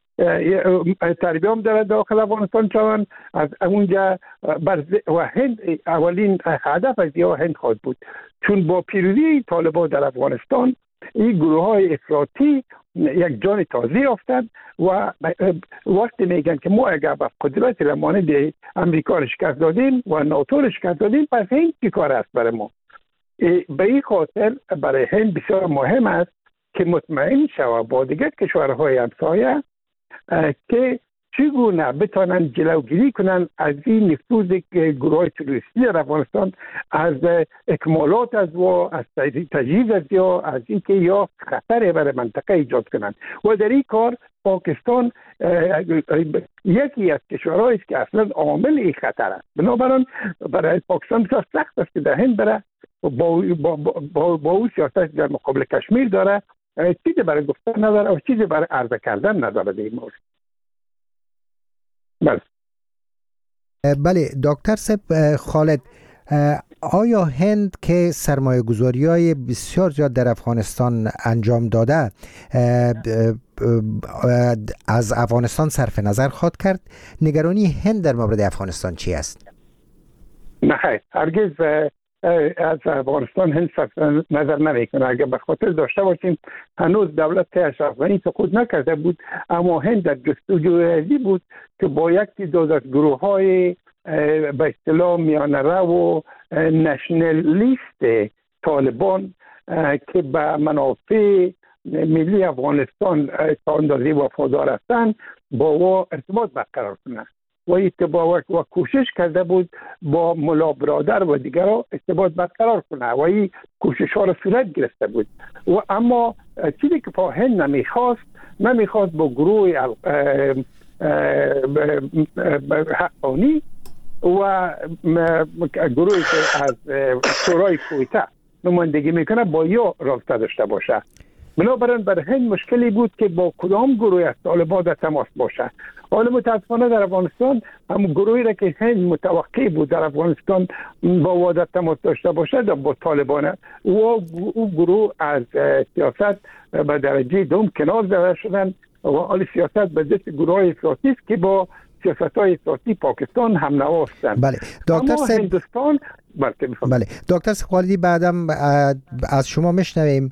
تربیه هم در داخل افغانستان شوند از اونجا و هند اولین هدف از یا هند خواهد بود، چون با پیروزی طالبان در افغانستان این گروه های افراطی یک جان تازه یافتند و وقتی میگن که ما اگر به قدرت مانند امریکا را شکست دادیم و ناتو را شکست دادیم پس هند چی کار است برای ما؟ به این خاطر برای هند بسیار مهم است که مطمئن شود با دیگر کشورهای همسایه که چگونه بتانند جلوگیری کنند از این نفوذ گروه تروریستی در افغانستان، از اکمالات از از تجهیز از از اینکه یا خطر برای منطقه ایجاد کنند و در این کار پاکستان یکی از کشورهایی است که اصلا عامل این خطر است. بنابراین برای پاکستان بسیار سخت است که در هند بره با او سیاست در مقابل کشمیر داره، چیزی برای گفتن نداره و چیزی برای عرضه کردن نداره در این مورد. بله دکتر صاحب خالد، آیا هند که سرمایه گذاری های بسیار زیاد در افغانستان انجام داده از افغانستان صرف نظر خواهد کرد؟ نگرانی هند در مورد افغانستان چی است؟ نه هرگز از افغانستان هند صرف نظر نمیکنه. اگر به خاطر داشته باشیم هنوز دولت اشرافی سقوط نکرده بود، اما هند در جستجوی بود که با یک تعداد از گروه های به اصطلاح میانه رو و نشنالیست طالبان که به منافع ملی افغانستان تا اندازه وفادار هستند با او ارتباط برقرار کنند و اتباع و کوشش کرده بود با ملا برادر و دیگر ارتباط برقرار کنه و این کوشش ها را صورت گرفته بود. و اما چیزی که هند نمیخواست با گروه حقانی و گروهی که از شورای کویته نمایندگی میکنه با یا رابطه داشته باشه. بنابراین برای هند مشکلی بود که با کدام گروه از طالبان در تماس باشه. حالا متاسفانه در افغانستان هم گروهی را که هند متوقع بود در افغانستان با وادت تماس داشته باشه با طالبان، او گروه از سیاست به درجه دوم کنار زده شدن و حال سیاست به ضد گروه افراطی است که با سیاست‌های افراطی پاکستان هم نوا هستند. بله دکتر صاحب هندوستان بله دکتر خالدی بعدم از شما میشنویم.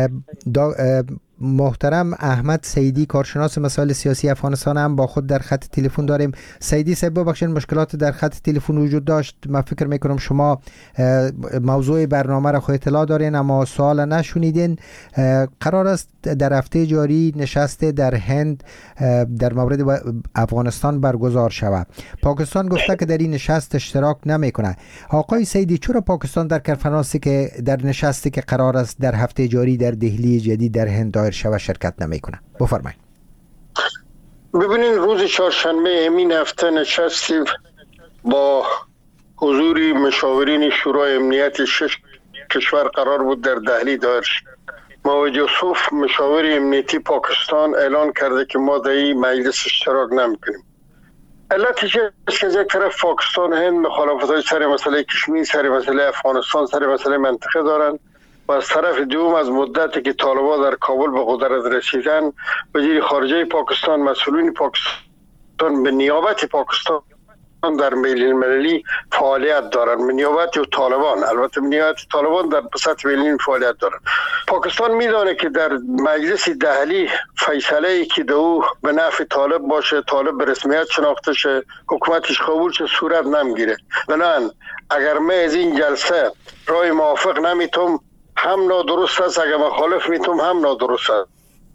محترم احمد سیدی کارشناس مسائل سیاسی افغانستان هم با خود در خط تلفن داریم. سیدی صاحب ببخشید مشکلات در خط تلفن وجود داشت. من فکر میکنم شما موضوع برنامه را خود اطلاع دارین اما سوال نشنیدین. قرار است در هفته جاری نشست در هند در مورد افغانستان برگزار شود. پاکستان گفته که در این نشست اشتراک نمیکنه. آقای سیدی چرا پاکستان در کنفرانسی که در نشستی که قرار است در هفته جاری در دهلی جدید در هند دایر شود شرکت نمیکنه؟ بفرمایید. ببینید روز چهارشنبه همین هفته نشستی با حضور مشاورین شورای امنیت 6 کشور قرار بود در دهلی دایر شد. موج یوسف مشاور امنیتی پاکستان اعلان کرده که ما در این مجلس اشتراک نمیکنیم. علتش است که از یک طرف پاکستان هند مخالفت‌های سر مسئله کشمیر، سر مسئله افغانستان، سر مسئله منطقه دارن و از طرف دوم از مدتی که طالبان در کابل به قدرت رسیدن وزیر خارجه پاکستان، مسئولین پاکستان به نیابت پاکستان در بین المللی فعالیت دارن، به نیابت طالبان، البته به نیابت طالبان در سطح بین فعالیت دارن. پاکستان میدانه که در مجلس دهلی فیصله ای که دو به نفع طالب باشه، طالب به رسمیت شناخته شه، حکومتش قبول شه، صورت نمیگیره. بنابراین اگر من از این جلسه رای موافق نمیتم هم نادرست است، اگر مخالف میتم هم نادرست است،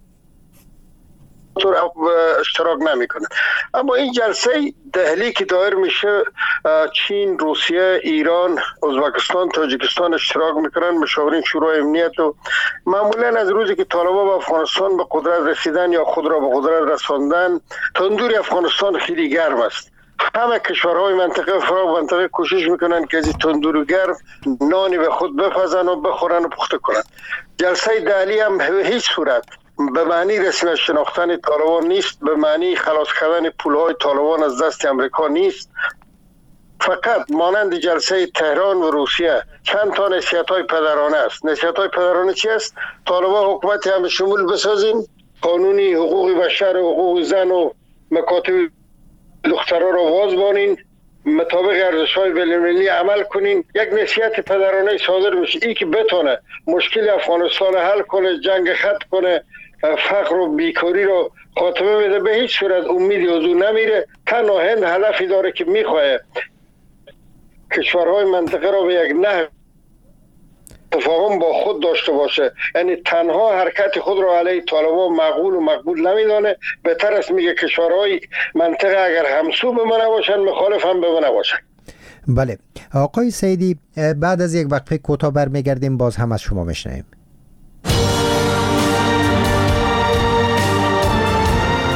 اشتراک نمیکنه. اما این جلسه دهلی که دایر میشه چین، روسیه، ایران، ازبکستان، تاجیکستان اشتراک میکنن، مشاورین شورای امنیت و معمولا از روزی که طالبان به افغانستان به قدرت رسیدن یا خود را به قدرت رساندن تندور افغانستان خیلی گرم است. همه کشورهای منطقه کوشش میکنن که از این تندور گرم نانی به خود بپزن و بخورن و پخته کنن. جلسه دهلی هم هیچ صورت به معنی رسمی شناختن طالبان نیست، به معنی خلاص کردن پولهای طالبان از دست امریکا نیست. فقط مانند جلسه تهران و روسیه چند تا نصیحت‌های پدرانه است. نصیحت‌های پدرانه چی است؟ طالبان حکومت همه شمول بسازیم، قانونی حقوق بشر و حقوق زن و مکاتب دخترها را واز بانین، مطابق ارزش‌های بین‌المللی عمل کنین. یک نصیحت پدرانه صادر میشه ای که بتونه مشکل افغانستان حل کنه، جنگ ختم کنه، فقر و بیکاری رو خاتمه بده. به هیچ صورت امیدی از او نمیره. تنها هند هدفی داره که میخواه کشورهای منطقه را به یک نحو تفاهم با خود داشته باشه، یعنی تنها حرکت خود را علیه طالبان معقول و مقبول نمیدانه. بهتر است میگه کشورهای منطقه اگر همسو به ما نباشن مخالف هم به ما نباشن. بله آقای سیدی، بعد از یک وقفه کوتاه برمیگردیم، باز هم از شما میشنویم.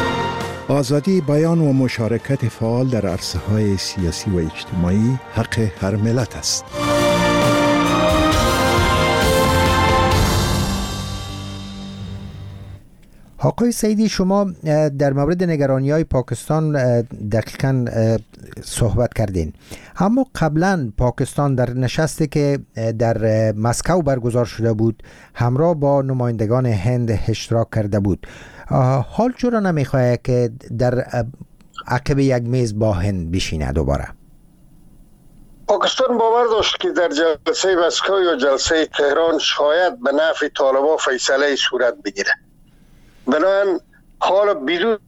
آزادی بیان و مشارکت فعال در عرصه‌های سیاسی و اجتماعی حق هر ملت است. آقای سعیدی، شما در مورد نگرانی‌های پاکستان دقیقاً صحبت کردین، اما قبلا پاکستان در نشستی که در مسکو برگزار شده بود همراه با نمایندگان هند اشتراک کرده بود. حال چرا نمیخواه که در عقب یک میز با هند بشینه دوباره؟ پاکستان باور داشت که در جلسه مسکو یا جلسه تهران شاید به نفع طالبان فیصله صورت بگیره. بنابراین حالا بدون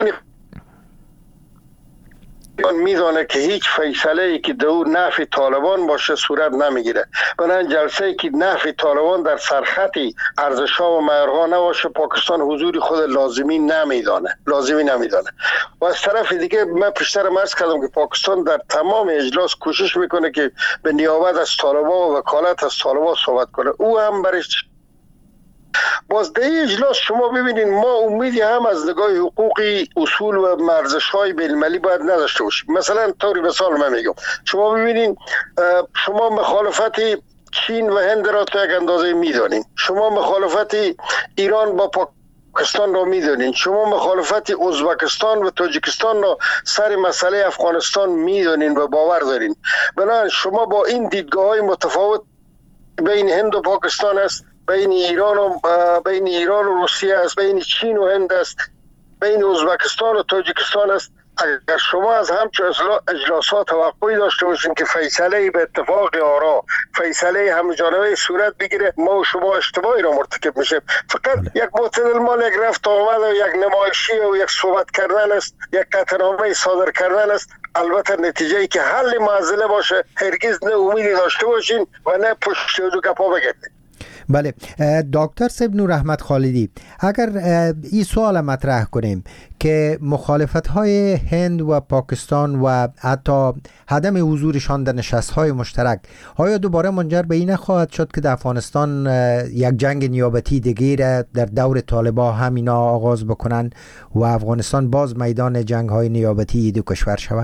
میدانه که هیچ فیصله‌ای که دو نفع طالبان باشه صورت نمیگیره. بنابراین جلسه‌ای که نفع طالبان در سرخطی ارزش‌ها و معیارها نباشه پاکستان حضور خود لازمی نمیدانه. و از طرف دیگه من پیشتر عرض کردم که پاکستان در تمام اجلاس کوشش میکنه که به نیابت از طالبان و وکالت از طالبان صحبت کنه. او هم برش باز در اجلاس شما ببینید ما امیدی هم از نگاه حقوقی اصول و ارزش‌های بین‌المللی باید نداشته باشیم. مثلا طوری مثال من میگم، شما ببینید شما مخالفت چین و هند را تا یک اندازه میدانید، شما مخالفت ایران با پاکستان را میدانید، شما مخالفت ازبکستان و تاجیکستان را سر مسئله افغانستان میدانید و باور دارید. بنابراین شما با این دیدگاه‌های متفاوت بین هند و پاکستان است، بین ایران و روسیه است، بین چین و هند است، بین ازبکستان و تاجیکستان است. اگر شما از همچون اجلاسات توقعی داشته باشین که فیصله به اتفاق آرا، فیصله همجانبه صورت بگیره، ما و شما اشتباهی را مرتکب میشه. فقط یک معتدل مال یک رفت آمد و یک نمایشی و یک صحبت کردن است، یک قطعنامه صادر کردن است. البته نتیجه‌ای که حل معضله باشه هرگز نه امیدی داشته باشین و نه پشت دو گپا بگردید. بله دکتر صاحب نور احمد خالدی، اگر این سوال مطرح کنیم که مخالفت‌های هند و پاکستان و حتی عدم حضورشان در نشست‌های مشترک آیا دوباره منجر به این خواهد شد که در افغانستان یک جنگ نیابتی دیگه در دور طالبان همینا آغاز بکنن و افغانستان باز میدان جنگ‌های نیابتی دو کشور شود؟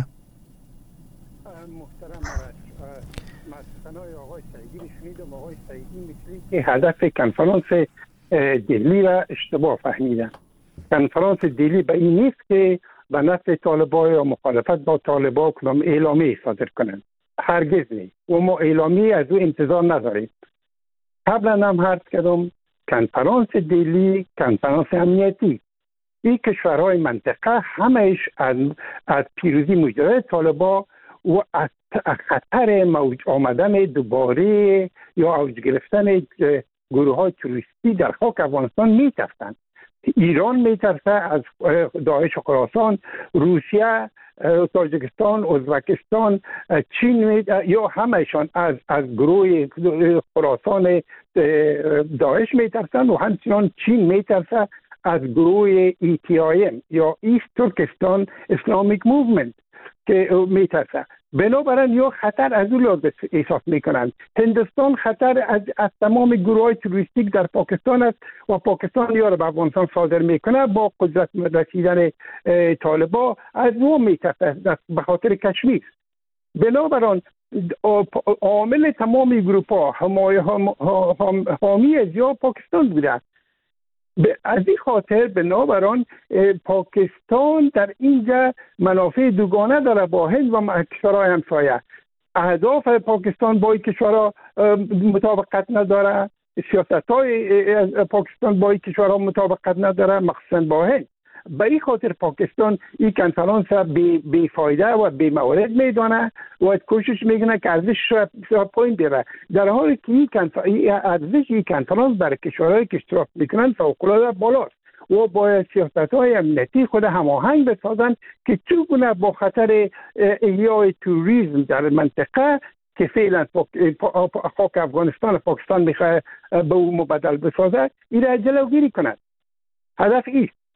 که هدف کنفرانس دلی را اشتباه فهمیدن. کنفرانس دلی به این نیست که به نفع طالبان یا مخالفت با طالبان کدام اعلامیه صادر کنند، هرگز نیست و ما اعلامیه از او انتظار نداریم. قبلا هم عرض کردم کنفرانس دلی کنفرانس امنیتی، این کشورهای منطقه همهش از پیروزی مجدد طالبان و از خطر موج آمدن دوباره یا اوج گرفتن گروه های تروریستی در خاک افغانستان میترسند. ایران میترسه از داعش و خراسان، روسیه، تاجیکستان، ازبکستان، چین یا همهشان از گروه خراسان داعش میترسند و همچنان چین میترسه از گروه ETIM یا ایست ترکستان اسلامیک موومنت که میترسه. بنابراین یا خطر از اون احساس میکنند. هندوستان خطر از تمام گروه های تروریستیک در پاکستان است و پاکستان یا را به افغانستان صادر میکنه با قدرت رسیدن طالبان از اون میترسه به خاطر کشمیر. بنابراین عامل تمام گروپ ها حامی از یا پاکستان بوده. از این خاطر بنابراین پاکستان در اینجا منافع دوگانه داره با هند و کشورهای همسایه. اهداف پاکستان با این کشورها مطابقت نداره، سیاست‌های پاکستان با این کشورها مطابقت نداره، مخصوصا با هند. به این خاطر پاکستان این کنفرانس بی فایده و بی مورد میدانه و کوشش میکنه که ارزش را پایین بیاره، در حالی که ارزش این کنفرانس برای کشورهایی که اشتراک میکنن فوق‌العاده بالاست و باید سیاست‌های امنیتی خود هماهنگ بسازن که چگونه با خطر احیای توریسم در منطقه که فعلا خاک افغانستان و پاکستان میخواه به او مبدل بسازه این را جلوگیری کند. هدف ایست.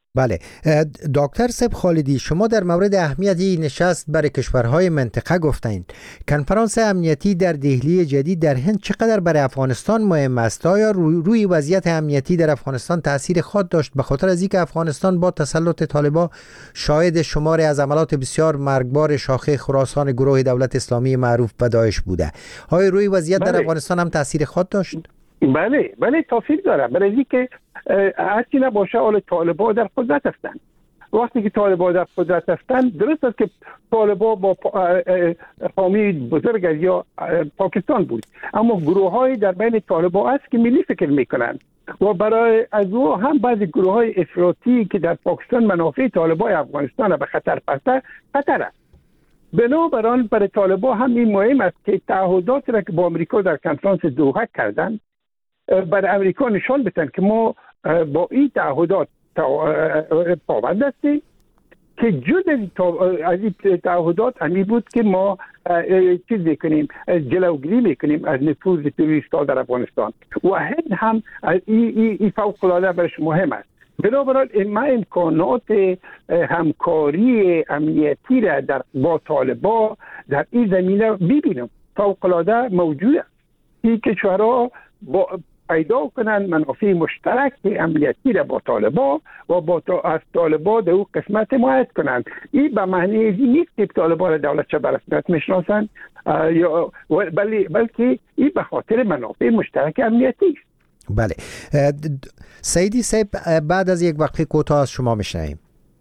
بله دکتر سب خالدی، شما در مورد اهمیت این نشست برای کشورهای منطقه گفتین. کنفرانس امنیتی در دهلی جدید در هند چقدر برای افغانستان مهم است؟ آیا روی وضعیت امنیتی در افغانستان تأثیر خود داشت؟ به خاطر از اینکه افغانستان با تسلط طالبان شاهد شماری از عملات بسیار مرگبار شاخه خراسان گروه دولت اسلامی معروف به داعش بوده. آیا روی وضعیت در افغانستان هم تأثیر خود داشت؟ بله تاثیر داره. برای اینکه هرچی نباشه حال طالبان در قدرت هستند. وقتی که طالبان در قدرت هستند، درست است که طالبان با حامی بزرگ یا پاکستان بود، اما گروه‌های در بین طالبان است که ملی فکر میکنند و برای از او هم بعضی گروه‌های افراطی که در پاکستان منافع طالبان افغانستان به خطر پرسته خطر است. بنابراین برای طالبان هم این مهم است که تعهدات را که با امریکا در کنفرانس دوحه کردند برای امریکا نشان بدن که ما با این تعهدات پابند هستیم، که جز از این تعهدات همی بود که ما چیز میکنیم، جلوگیری میکنیم از نفوذ تروریست‌ها در افغانستان و هند هم این فوق العاده برش مهم است. بنابراین ما امکانات همکاری امنیتی را با طالبان در این زمینه ببینم فوق العاده موجود است. این کشورها پیدا کنند منافع مشترک امنیتی را با طالبان و از طالبان در او قسمت حمایت کنند. این به معنی نیست که طالبان دولت چه به رسمیت میشناسند، بلکه این به خاطر منافع مشترک امنیتی است. بله سیدی صاحب، بعد از یک وقت کوتاه از شما میشنویم.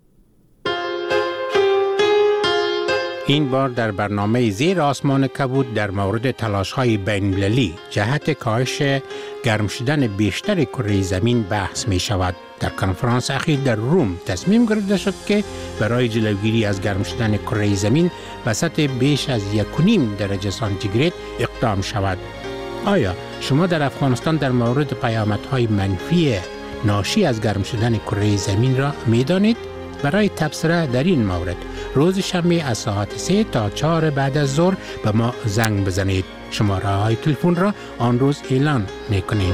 این بار در برنامه زیر آسمان کبود در مورد تلاش‌های بین‌المللی جهت کاهش گرم شدن بیشتر کره زمین بحث می شود. در کنفرانس اخیر در روم تصمیم گرفته شد که برای جلوگیری از گرم شدن کره زمین به سطح بیش از 1.5 درجه سانتیگراد اقدام شود. آیا شما در افغانستان در مورد پیامدهای منفی ناشی از گرم شدن کره زمین را می دانید؟ برای تبصره در این مورد روز شنبه از ساعت 3 تا 4 بعد از ظهر به ما زنگ بزنید. شماره های تلفن را آن روز اعلان میکنیم.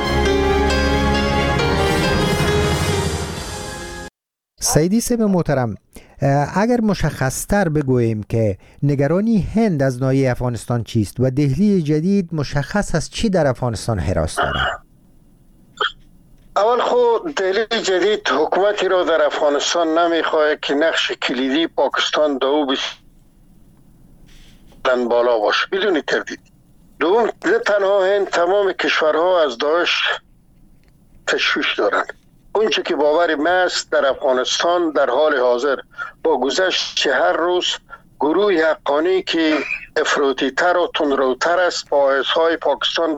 سیدی صاحب محترم، اگر مشخص‌تر بگوییم که نگرانی هند از ناحیه افغانستان چیست و دهلی جدید مشخص از چی در افغانستان حراس دارد؟ اول خود دهلی جدید حکومتی را در افغانستان نمیخواه که نقش کلیدی پاکستان دو بالا باشه بدون تردید. دوم، نه تنها هند، تمام کشورها از داعش تشویش دارند. اونچه که باور ما است در افغانستان در حال حاضر با گذشت هر روز گروه حقانی که افراطی تر و تندروتر است پایه‌های پاکستان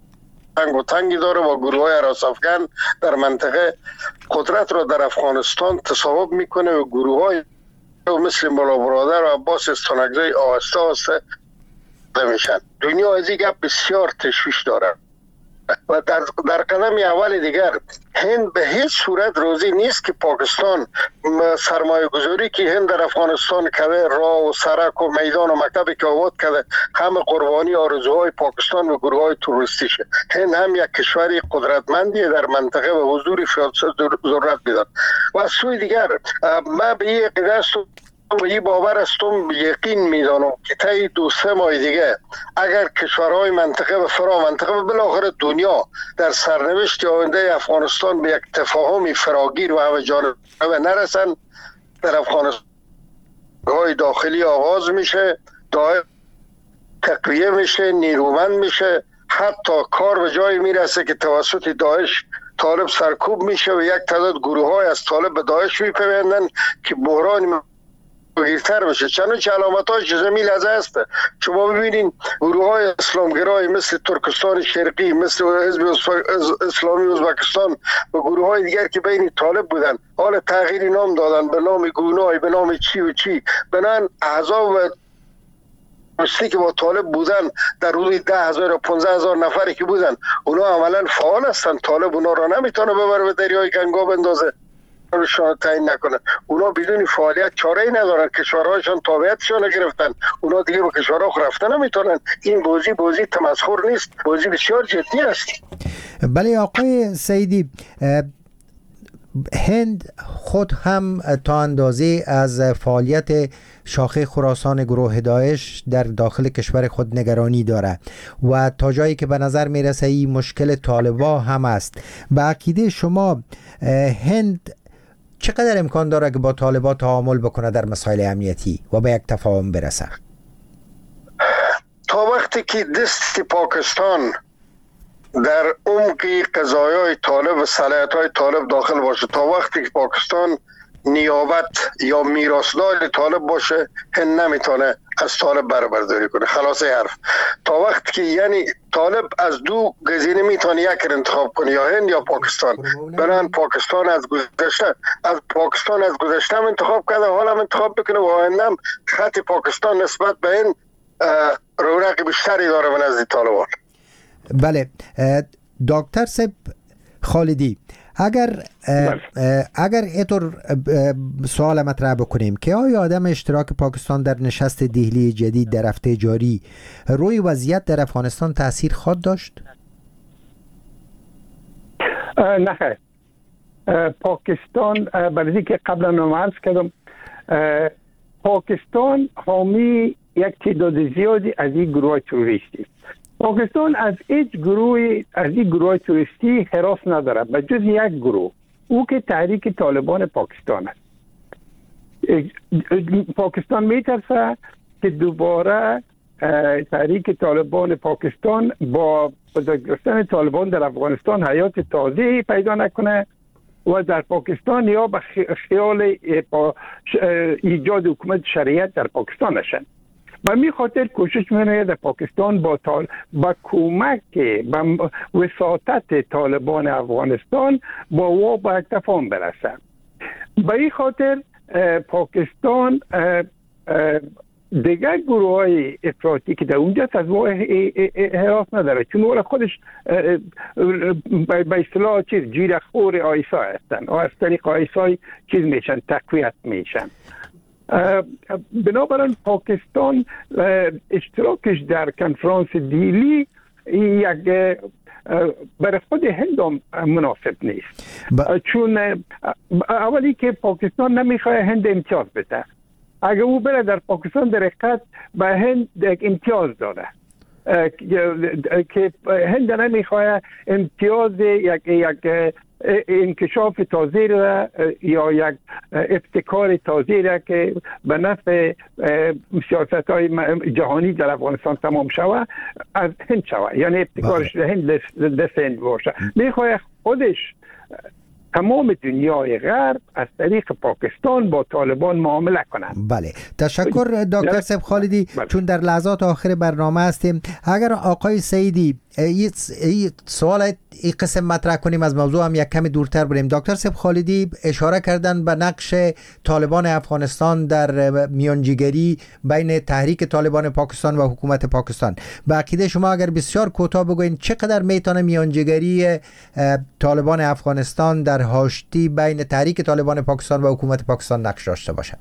تنگی داره و گروه های حراس افغان در منطقه قدرت را در افغانستان تصاحب میکنه و گروه های مثل مولا برادر و عباس استانکزی آهسته میشن. دنیا از این گپ بسیار تشویش داره و در قدم اول دیگر هند به هیچ صورت راضی نیست که پاکستان سرمایه گذاری که هند در افغانستان کرده، راه و سرک و میدان و مکتبی که آباد کرده، همه قربانی آرزوهای پاکستان و گروه های تروریستیشه. هند هم یک کشوری قدرتمندی در منطقه و حضور ضرورت میداد. و از سوی دیگر ما به این عقیده هستم و این باور هستم، یقین میدانم که طی 2-3 ماه دیگه اگر کشورهای منطقه و فرا منطقه و بالاخره دنیا در سرنوشت آینده افغانستان به یک تفاهم فراگیر و همه جانبه نرسن، در افغانستان های داخلی آغاز میشه، تقویه میشه، نیرومند میشه، حتی کار به جایی میرسه که توسط داعش طالب سرکوب میشه و یک تعداد گروه های از طالب به داعش میپیوندن که بحران گیرتر بشه. چنانچه علامت های جزمی لحظه هست. شما ببینین گروه های اسلامگرای مثل ترکستان شرقی، مثل حزب اسلامی ازبکستان و گروه های دیگر که بین طالب بودن حال تغییری نام دادن به نام گونای، به نام چی و چی، بنان احزاب و مستی که با طالب بودن در حدود 10,000 و 15,000 نفری که بودن اونا عملا فعال هستن. طالب اونا را نمیتونه ببره به دریای گنگا بندازه، شان تعیین نکنه. اونا بدون فعالیت چاره‌ای ندارن، کشورهاشون تابعیتشون گرفتن، اونا دیگه به کشورها رفتن نمیتونن. این بازی تمسخر نیست، بازی بسیار جدی است. بله آقای سیدی، هند خود هم تا اندازه از فعالیت شاخه خراسان گروه داعش در داخل کشور خود نگرانی داره و تا جایی که به نظر میرسه این مشکل طالبا هم است. به عقیده شما هند چقدر امکان داره که با طالبا تعامل بکنه در مسائل امنیتی و به یک تفاهم برسه؟ تا وقتی که دست پاکستان در عمق قضایای طالب و صلاحیت‌های طالب داخل باشه، تا وقتی که پاکستان نیابت یا میراثدار طالب باشه، هند نمیتونه از طالب برداری کنه. خلاصه حرف. تا وقتی که یعنی طالب از دو گزینه میتونه یک انتخاب کنه، یا هند یا پاکستان. برای پاکستان از گذشته انتخاب کرده، حالا هم انتخاب بکنه و هندم خط پاکستان نسبت به هند رونق بیشتری داره به نزد طالبان. بله دکتر سب خالدی، اگر اینطور سوال مطرح بکنیم که آیا عدم اشتراک پاکستان در نشست دهلی جدید در هفته جاری روی وضعیت در افغانستان تأثیر خواهد داشت؟ نه، پاکستان برای که قبلا نمارس کردم، پاکستان حامی یک تعداد زیادی از این گروه تروریستی. پاکستان از این گروه تروریستی هراس نداره به جز یک گروه، او که تحریک طالبان پاکستان است. پاکستان میترسه که دوباره تحریک طالبان پاکستان با بزرگرفتن طالبان در افغانستان حیات تازه پیدا نکنه و در پاکستان یا به خیال ایجاد حکومت شریعت در پاکستان نشن. و می خاطر کوشش میکنه در پاکستان با کمک با وساطت طالبان افغانستان با یک تفاهم برسه. به این خاطر پاکستان دیگر گروه های افراطی که در اونجا از حراس نداره، چون اولا خودش به اصطلاح جیرخور آیسا هستن و از طریق آیسا چیز میشن، تقویت میشن. بنابراین پاکستان اشتراکش در کنفرانس دیلی یک برای خود هند مناسب نیست، چون اولی که پاکستان نمیخواد هند امتیاز بده. اگر او بره در پاکستان در حقیقت به هند یک امتیاز داده که هند نمیخواد امتیاز یک انکشاف تازه را یا یک ابتکار تازه را که به نفع سیاست های جهانی در افغانستان تمام شوه از هند شوه، یعنی ابتکارش هند دست هند باشه. میخواه خودش تمام دنیای غرب از طریق پاکستان با طالبان معامله کنند. بله، تشکر دکتر سب خالدی. چون در لحظات آخر برنامه هستیم، اگر آقای سعیدی این سوال این قسم مطرح کنیم، از موضوع هم یک کمی دورتر بریم. دکتر سب خالدی اشاره کردن به نقش طالبان افغانستان در میانجیگری بین تحریک طالبان پاکستان و حکومت پاکستان. به عقیده شما اگر بسیار کوتاه بگوین چقدر میتونه میانجیگری طالبان افغانستان در آشتی بین تحریک طالبان پاکستان و حکومت پاکستان نقش داشته باشد؟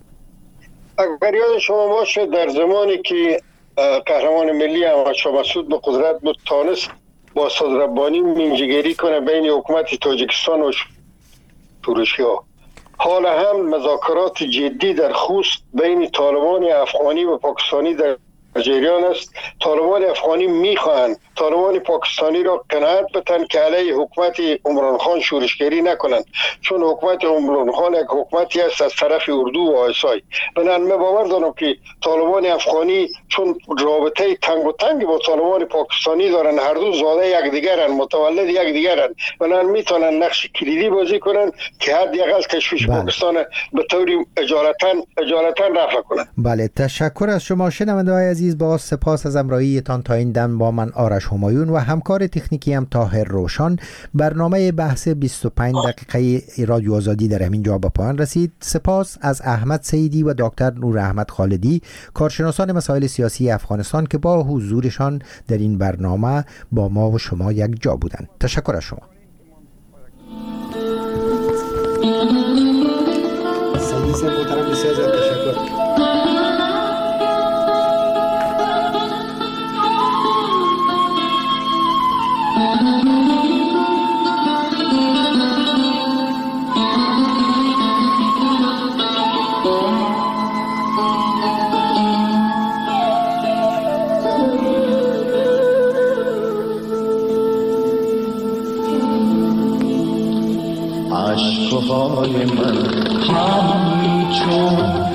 اگر یاد شما باشه در زمانی که قهرمان ملی احمد شاه مسعود به قدرت بود، تانست با سعد ربانی میانجیگری کنه بین حکومت تاجیکستان و شورشی‌ها. حالا هم مذاکرات جدی در خوست بین طالبان افغانی و پاکستانی در جریان است. طالبان افغانی میخواهند طالبان پاکستانی را قناعت بدن که علیه حکومت عمران خان شورشگری نکنند، چون حکومت عمران خان یک حکومتی است از طرف اردو و آیسای. من باور دارم که طالبان افغانی چون رابطه تنگ و تنگ با طالبان پاکستانی دارن، هر دو زاده یکدیگرن، متولد یکدیگرن، من میتونن نقش کلیدی بازی کنن که حداقل تشویش پاکستان به طور اجالتا رفع کنند. بله، تشکر از شما شنونده‌های عزیز. با سپاس از همراهیتان تا این دم. با من آرش همایون و همکار تکنیکی هم طاهر روشان. برنامه بحث 25 دقیقه رادیو آزادی در همین جا به پایان رسید. سپاس از احمد سعیدی و دکتر نور احمد خالدی، کارشناسان مسائل سیاسی افغانستان که با حضورشان در این برنامه با ما و شما یک جا بودند. تشکر از شما. Thank you. های من همچون